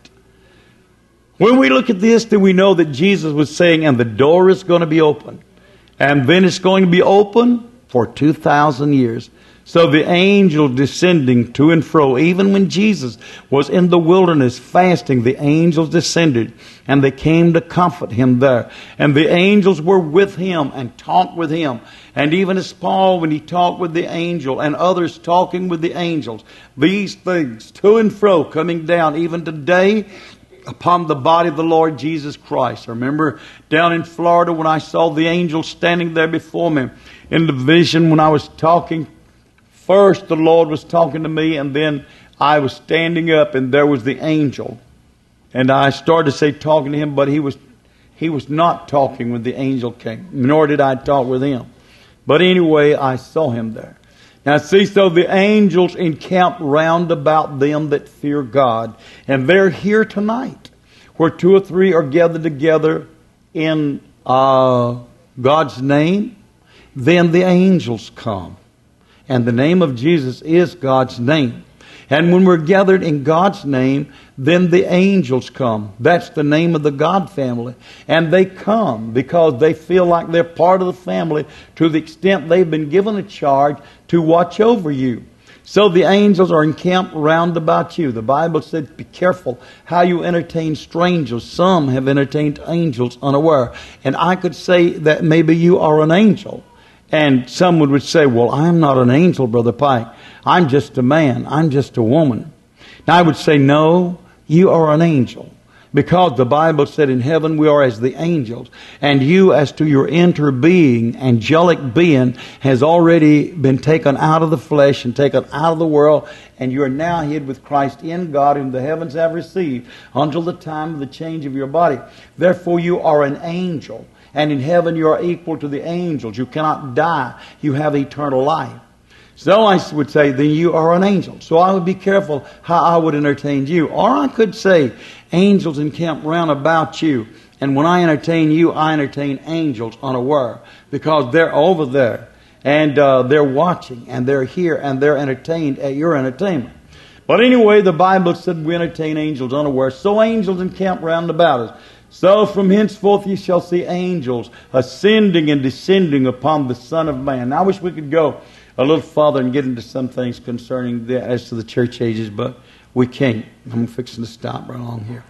When we look at this, then we know that Jesus was saying, and the door is going to be open. And then it's going to be open for 2,000 years. So the angel descending to and fro, even when Jesus was in the wilderness fasting, the angels descended and they came to comfort him there. And the angels were with him and talked with him. And even as Paul, when he talked with the angel, and others talking with the angels, these things to and fro coming down even today. upon the body of the Lord Jesus Christ. I remember down in Florida when I saw the angel standing there before me in the vision when I was talking. First the Lord was talking to me, and then I was standing up and there was the angel. And I started to say talking to him, but he was not talking when the angel came, nor did I talk with him. But anyway, I saw him there. Now see, so the angels encamp round about them that fear God. And they're here tonight. Where 2 or 3 are gathered together in God's name, then the angels come. And the name of Jesus is God's name. And when we're gathered in God's name, then the angels come. That's the name of the God family. And they come because they feel like they're part of the family to the extent they've been given a charge to watch over you. So the angels are encamped round about you. The Bible said, be careful how you entertain strangers. Some have entertained angels unaware. And I could say that maybe you are an angel. And someone would say, well, I'm not an angel, Brother Pike. I'm just a man. I'm just a woman. Now I would say, no, you are an angel. Because the Bible said in heaven we are as the angels. And you, as to your inner being, angelic being, has already been taken out of the flesh and taken out of the world. And you are now hid with Christ in God, whom the heavens have received, until the time of the change of your body. Therefore you are an angel. And in heaven you are equal to the angels. You cannot die. You have eternal life. So I would say, then you are an angel. So I would be careful how I would entertain you. Or I could say, angels encamp round about you. And when I entertain you, I entertain angels unaware. Because they're over there. And they're watching. And they're here. And they're entertained at your entertainment. But anyway, the Bible said we entertain angels unaware. So angels encamp round about us. So from henceforth ye shall see angels ascending and descending upon the Son of Man. Now I wish we could go a little farther and get into some things concerning as to the church ages, but we can't. I'm fixing to stop right along here.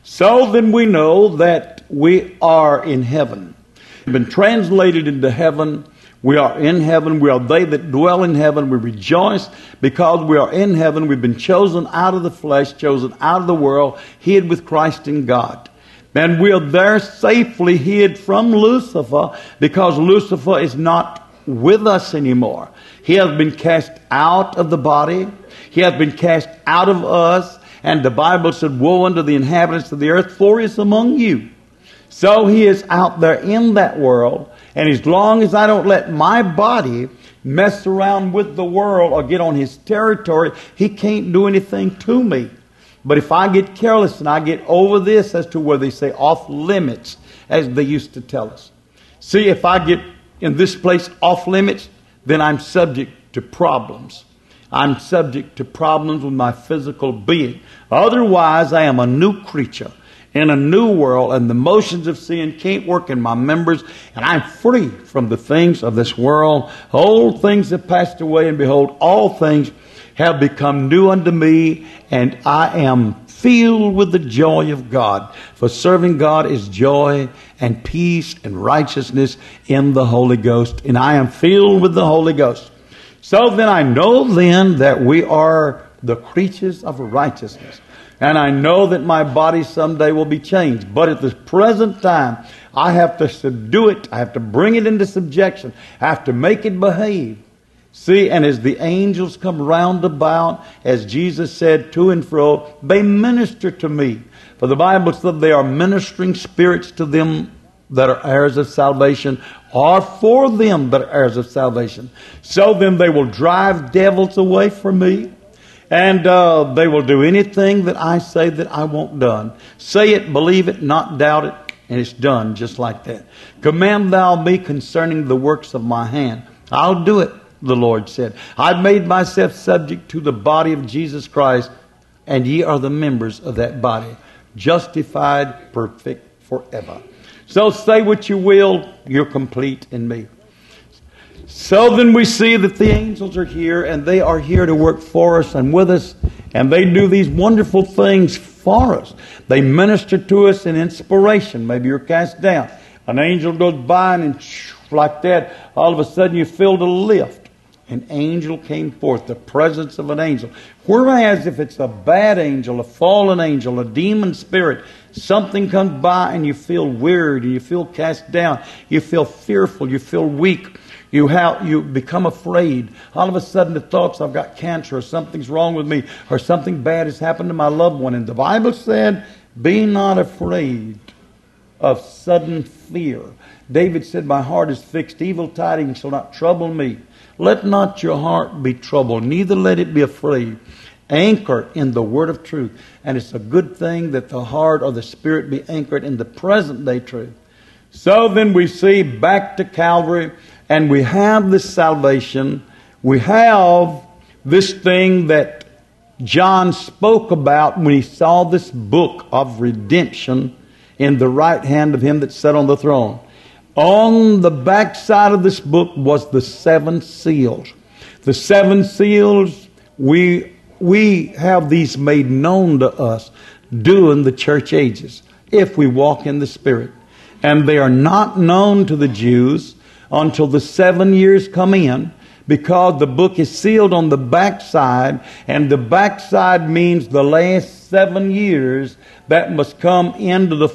So then we know that we are in heaven. We've been translated into heaven. We are in heaven. We are they that dwell in heaven. We rejoice because we are in heaven. We've been chosen out of the flesh, chosen out of the world, hid with Christ in God. And we are there safely hid from Lucifer because Lucifer is not with us anymore. He has been cast out of the body. He has been cast out of us. And the Bible said, woe unto the inhabitants of the earth, for he is among you. So he is out there in that world. And as long as I don't let my body mess around with the world or get on his territory, he can't do anything to me. But if I get careless and I get over this as to where they say off limits, as they used to tell us. See, if I get in this place off limits, then I'm subject to problems. I'm subject to problems with my physical being. Otherwise, I am a new creature in a new world, and the motions of sin can't work in my members, and I'm free from the things of this world. Old things have passed away, and behold, all things have become new unto me, and I am filled with the joy of God. For serving God is joy and peace and righteousness in the Holy Ghost, and I am filled with the Holy Ghost. So then I know then that we are the creatures of righteousness. And I know that my body someday will be changed. But at the present time, I have to subdue it. I have to bring it into subjection. I have to make it behave. See, and as the angels come round about, as Jesus said, to and fro, they minister to me. For the Bible said they are ministering spirits to them that are heirs of salvation, or for them that are heirs of salvation. So then they will drive devils away from me, and they will do anything that I say that I want done. Say it, believe it, not doubt it, and it's done just like that. Command thou me concerning the works of my hand. I'll do it, the Lord said. I've made myself subject to the body of Jesus Christ, and ye are the members of that body, justified, perfect forever. So say what you will, you're complete in me. So then we see that the angels are here, and they are here to work for us and with us, and they do these wonderful things for us. They minister to us in inspiration. Maybe you're cast down. An angel goes by, and like that, all of a sudden you feel the lift. an angel came forth, the presence of an angel. Whereas if it's a bad angel, a fallen angel, a demon spirit, something comes by and you feel weird, and you feel cast down, you feel fearful, you feel weak, you become afraid. All of a sudden the thoughts, I've got cancer, or something's wrong with me, or something bad has happened to my loved one. And the Bible said, be not afraid of sudden fear. David said, my heart is fixed, evil tidings shall not trouble me. Let not your heart be troubled, neither let it be afraid. Anchor in the word of truth. And it's a good thing that the heart or the spirit be anchored in the present day truth. So then we see back to Calvary, and we have this salvation. We have this thing that John spoke about when he saw this book of redemption in the right hand of him that sat on the throne. On the back side of this book was the 7 seals. The 7 seals, we have these made known to us during the church ages, if we walk in the Spirit. And they are not known to the Jews until the 7 years come in, because the book is sealed on the backside, and the backside means the last 7 years that must come into the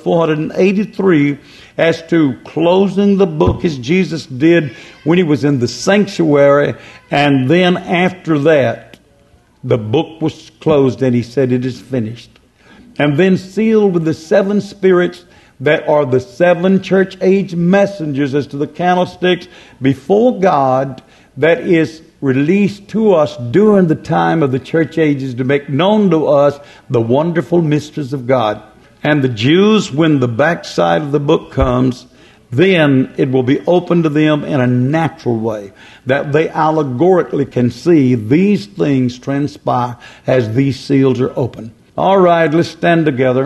483 as to closing the book as Jesus did when he was in the sanctuary. And then after that, the book was closed and he said, it is finished. And then sealed with the 7 spirits that are the 7 church age messengers as to the candlesticks before God, that is released to us during the time of the church ages to make known to us the wonderful mysteries of God. And the Jews, when the backside of the book comes, then it will be open to them in a natural way, that they allegorically can see these things transpire as these seals are open. All right, let's stand together.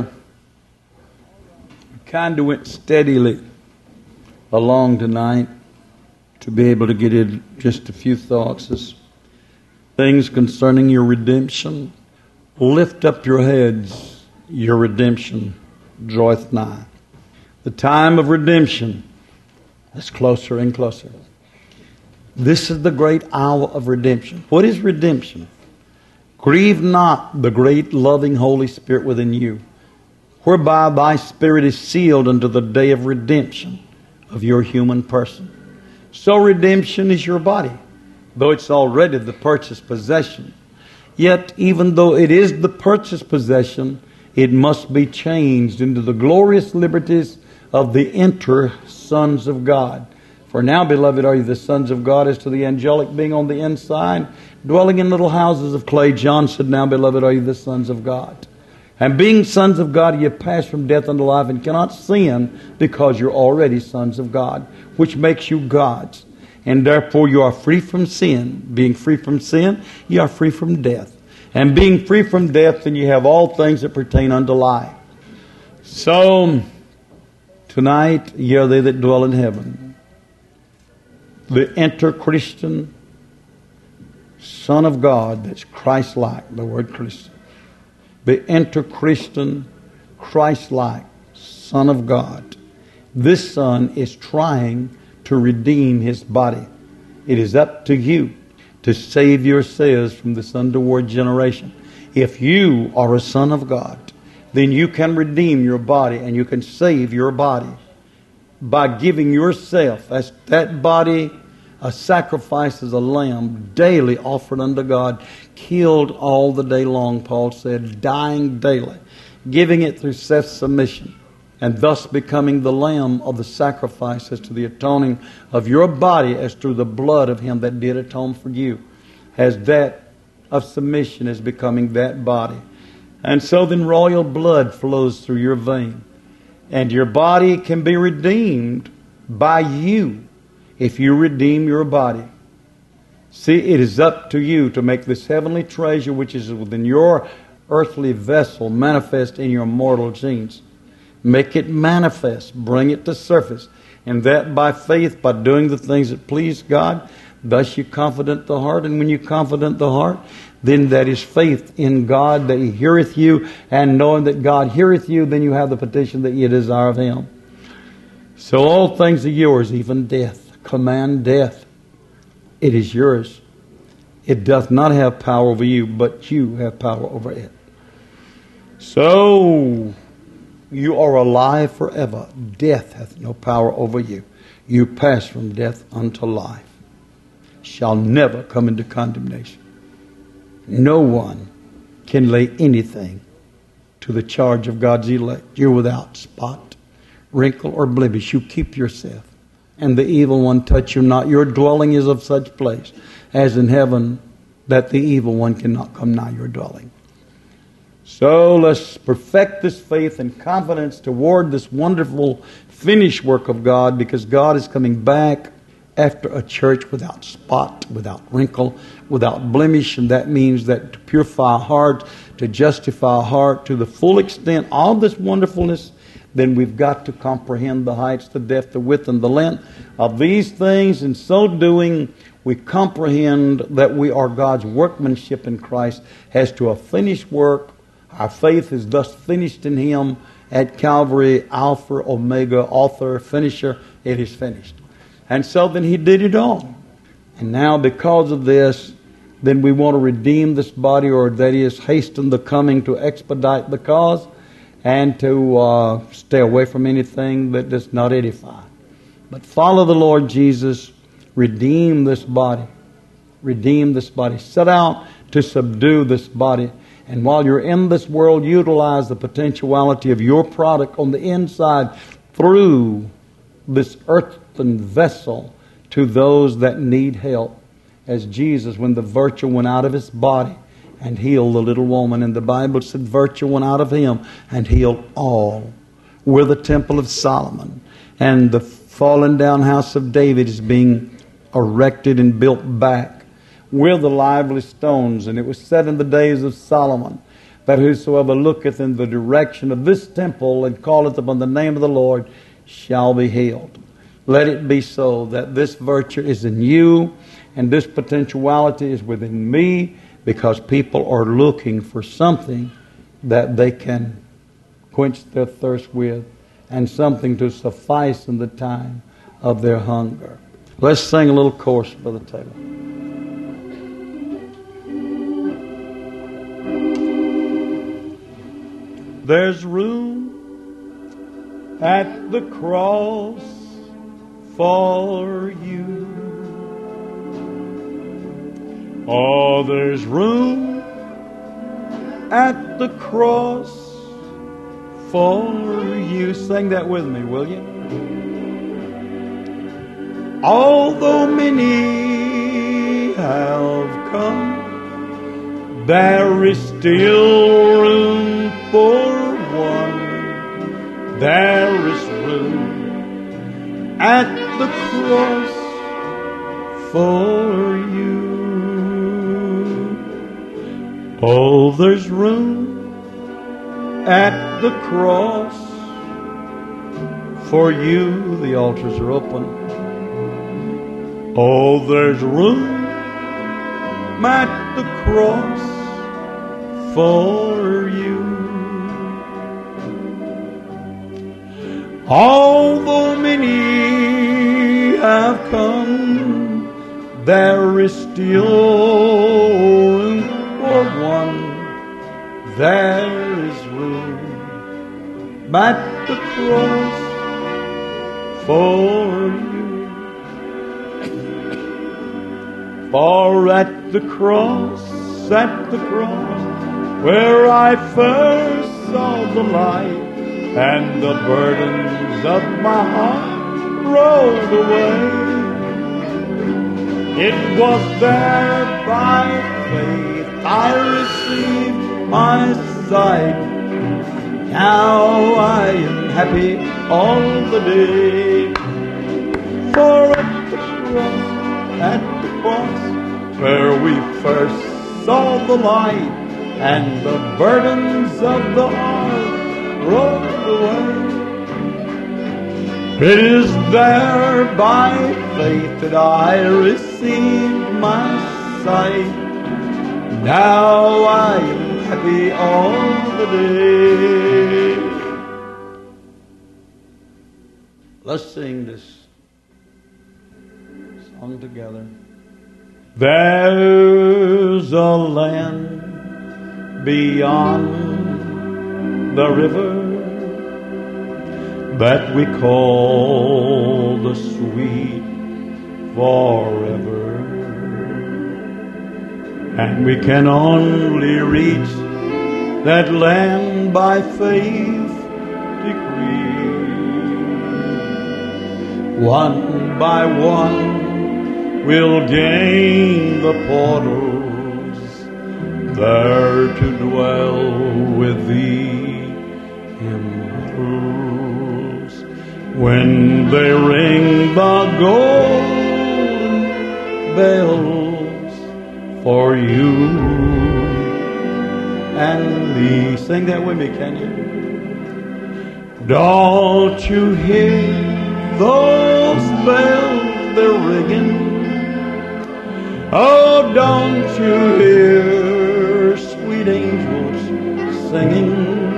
We kind of went steadily along tonight to be able to get in just a few thoughts as things concerning your redemption. Lift up your heads, your redemption draweth nigh. The time of redemption is closer and closer. This is the great hour of redemption. What is redemption? Grieve not the great loving Holy Spirit within you, whereby thy spirit is sealed unto the day of redemption of your human person. So redemption is your body, though it's already the purchased possession. Yet even though it is the purchased possession, it must be changed into the glorious liberties of the enter sons of God. For now, beloved, are you the sons of God as to the angelic being on the inside, dwelling in little houses of clay. John said, now, beloved, are you the sons of God. And being sons of God, you pass from death unto life and cannot sin, because you're already sons of God, which makes you God's. And therefore you are free from sin. Being free from sin, you are free from death. And being free from death, then you have all things that pertain unto life. So, tonight, ye are they that dwell in heaven. The enter-Christian Son of God, that's Christ-like, the word Christian. The enter-Christian, Christ-like Son of God. This Son is trying to redeem His body. It is up to you to save yourselves from this untoward generation. If you are a son of God, then you can redeem your body and you can save your body by giving yourself as that body a sacrifice as a lamb daily offered unto God, killed all the day long, Paul said, dying daily, giving it through self-submission, and thus becoming the lamb of the sacrifice as to the atoning of your body as through the blood of Him that did atone for you, as that of submission is becoming that body. And so then royal blood flows through your vein, and your body can be redeemed by you if you redeem your body. See, it is up to you to make this heavenly treasure which is within your earthly vessel manifest in your mortal genes. Make it manifest. Bring it to surface. And that by faith, by doing the things that please God, thus you confident the heart. And when you confident the heart, then that is faith in God that He heareth you. And knowing that God heareth you, then you have the petition that you desire of Him. So all things are yours, even death. Command death. It is yours. It doth not have power over you, but you have power over it. So, you are alive forever. Death hath no power over you. You pass from death unto life. Shall never come into condemnation. No one can lay anything to the charge of God's elect. You're without spot, wrinkle, or blemish. You keep yourself, and the evil one touch you not. Your dwelling is of such place as in heaven, that the evil one cannot come nigh your dwelling. So let's perfect this faith and confidence toward this wonderful finished work of God, because God is coming back after a church without spot, without wrinkle, without blemish. And that means that to purify our heart, to justify our heart to the full extent, all this wonderfulness, then we've got to comprehend the heights, the depth, the width, and the length of these things. In so doing, we comprehend that we are God's workmanship in Christ as to a finished work. Our faith is thus finished in Him at Calvary, Alpha, Omega, author, finisher. It is finished. And so then He did it all. And now because of this, then we want to redeem this body, or that is, hasten the coming to expedite the cause, and to stay away from anything that does not edify. But follow the Lord Jesus. Redeem this body. Redeem this body. Set out to subdue this body. And while you're in this world, utilize the potentiality of your product on the inside through this earthen vessel to those that need help. As Jesus, when the virtue went out of His body and healed the little woman, and the Bible said virtue went out of Him and healed all. We're the temple of Solomon, and the fallen down house of David is being erected and built back. We're the lively stones, and it was said in the days of Solomon that whosoever looketh in the direction of this temple and calleth upon the name of the Lord shall be healed. Let it be so that this virtue is in you and this potentiality is within me, because people are looking for something that they can quench their thirst with, and something to suffice in the time of their hunger. Let's sing a little chorus, Brother Taylor. There's room at the cross for you. Oh, there's room at the cross for you. Sing that with me, will you? Although many have come, there is still room for one. There is room at the cross for you. Oh, there's room at the cross for you. The altars are open. Oh, there's room at the cross for you. Although many have come, there is still room for one. There is room at the cross for you. For at the cross, where I first saw the light, and the burdens of my heart rolled away, it was there by faith I received my sight. Now I am happy all the day. For at the cross, where we first saw the light, and the burdens of the heart rolled away, it is there by faith that I received my sight. Now I am happy all the day. Let's sing this song together. There's a land beyond the river that we call the sweet forever, and we can only reach that land by faith decree. One by one we'll gain the portals, there to dwell with the immortals. When they ring the golden bells for you and me. Sing that with me, can you? Don't you hear those bells? They're ringing. Oh, don't you hear sweet angels singing?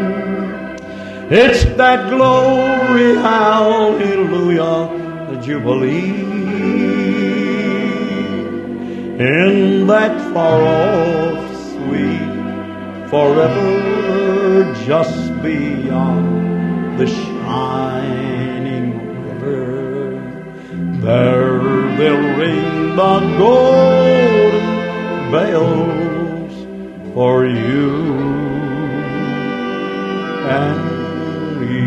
It's that glory, hallelujah, the jubilee in that far off sweet forever, just beyond the shining river. There they'll ring the golden bells for you and me.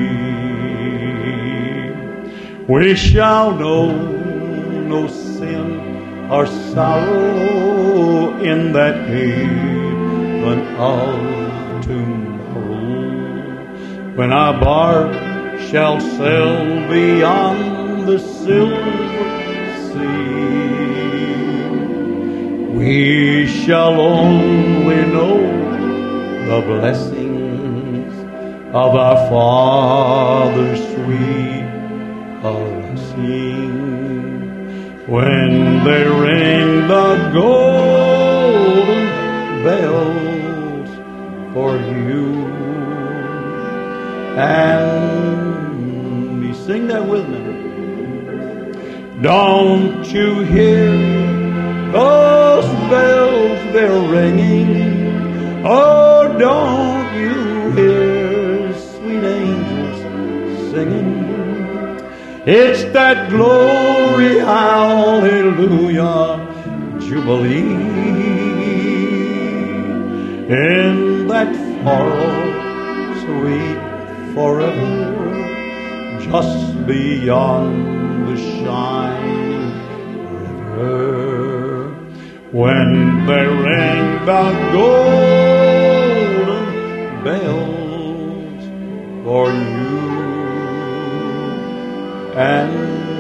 We shall know no sin or sorrow in that haven of tomorrow, when our bark shall sail beyond the silver sea. We shall only know the blessings of our Father's sweet blessing, when they ring the golden bells for you and me. Sing that with me. Don't you hear those bells? They're ringing. Oh, don't you hear sweet angels singing? It's that glory, hallelujah, jubilee in that far off sweet forever, just beyond the shining river, when they ring the golden bells for you and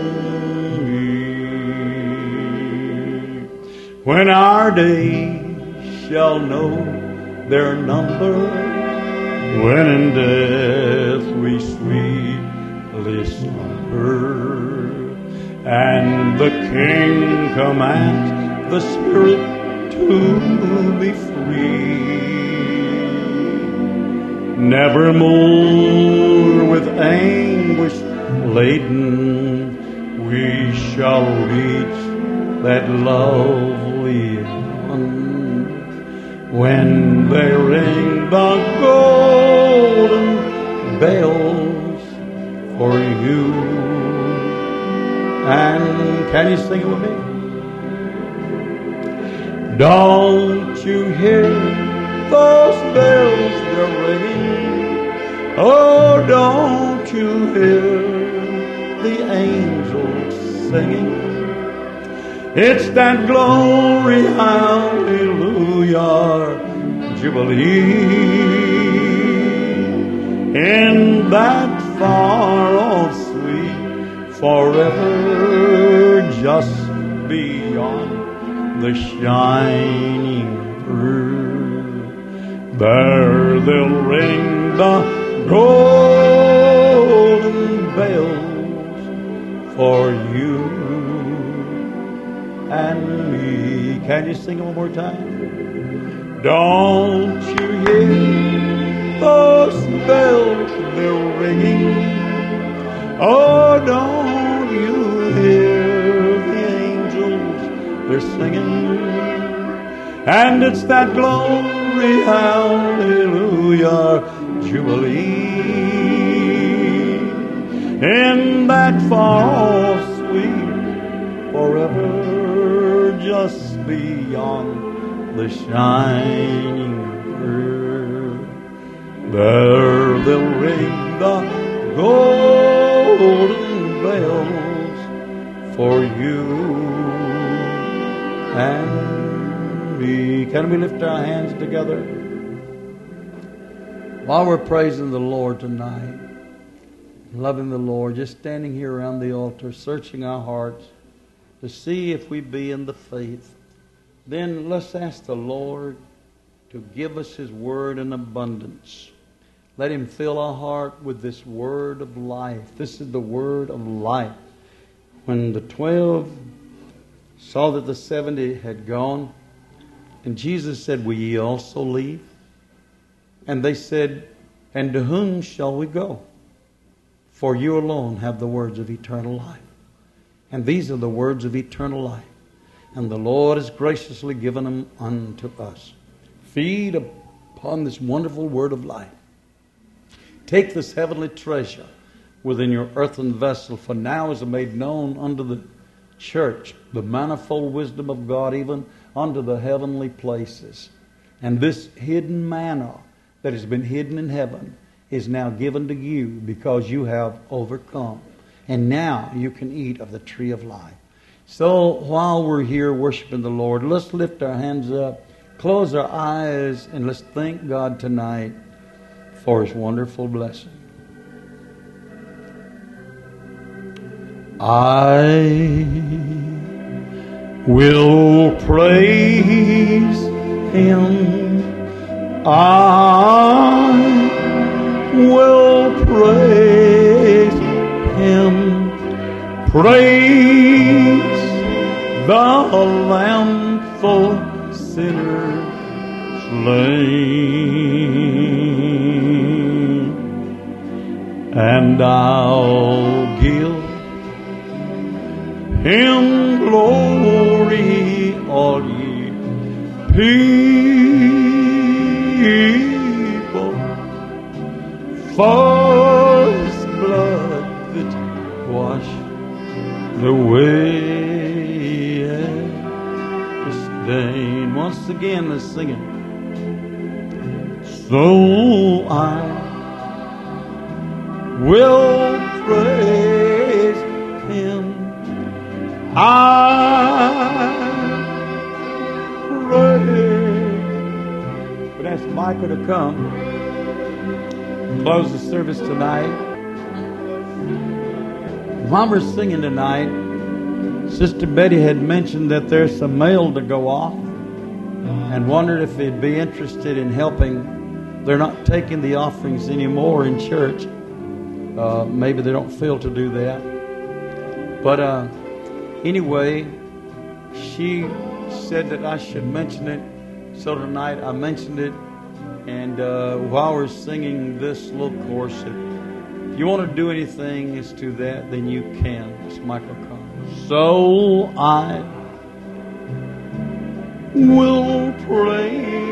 me. When our days shall know their number, when in death we sweetly slumber, and the King commands the Spirit to be free, nevermore with anguish laden, we shall reach that lovely one, when they ring the golden bells for you. And can you sing it with me? Don't you hear those bells, they're ringing? Oh, don't you hear the angels singing? It's that glory, hallelujah, jubilee in that far off sweet forever, just beyond the shining earth. There they'll ring the golden bells for you and me. Can you sing it one more time? Don't you hear those bells, they're ringing? Oh, don't you hear the angels, they're singing? And it's that glory, hallelujah, jubilee. In that far off sweet forever, just beyond the shining earth, there they'll ring the golden bells for you and me. Can we lift our hands together while we're praising the Lord tonight, loving the Lord, just standing here around the altar, searching our hearts to see if we be in the faith? Then let's ask the Lord to give us His word in abundance. Let Him fill our heart with this word of life. This is the word of life. When the 12 saw that the 70 had gone, and Jesus said, will ye also leave? And they said, and to whom shall we go? For you alone have the words of eternal life. And these are the words of eternal life. And the Lord has graciously given them unto us. Feed upon this wonderful word of life. Take this heavenly treasure within your earthen vessel, for now is made known unto the church the manifold wisdom of God, even unto the heavenly places. And this hidden manna that has been hidden in heaven is now given to you because you have overcome. And now you can eat of the tree of life. So while we're here worshiping the Lord, let's lift our hands up, close our eyes, and let's thank God tonight for His wonderful blessing. I will praise Him. I will praise Him. Praise the Lamb for sinners slain. And I'll give Him glory, all ye people, for His blood that washed away the stain. Once again, let's sing it. So I will praise Him. I pray. But ask Michael to come close the service tonight. While we're singing tonight, Sister Betty had mentioned that there's some mail to go off and wondered if they'd be interested in helping. They're not taking the offerings anymore in church. Maybe they don't feel to do that. But anyway, she said that I should mention it. So tonight I mentioned it. And while we're singing this little chorus, if you want to do anything as to that, then you can. It's Michael Collins. So I will pray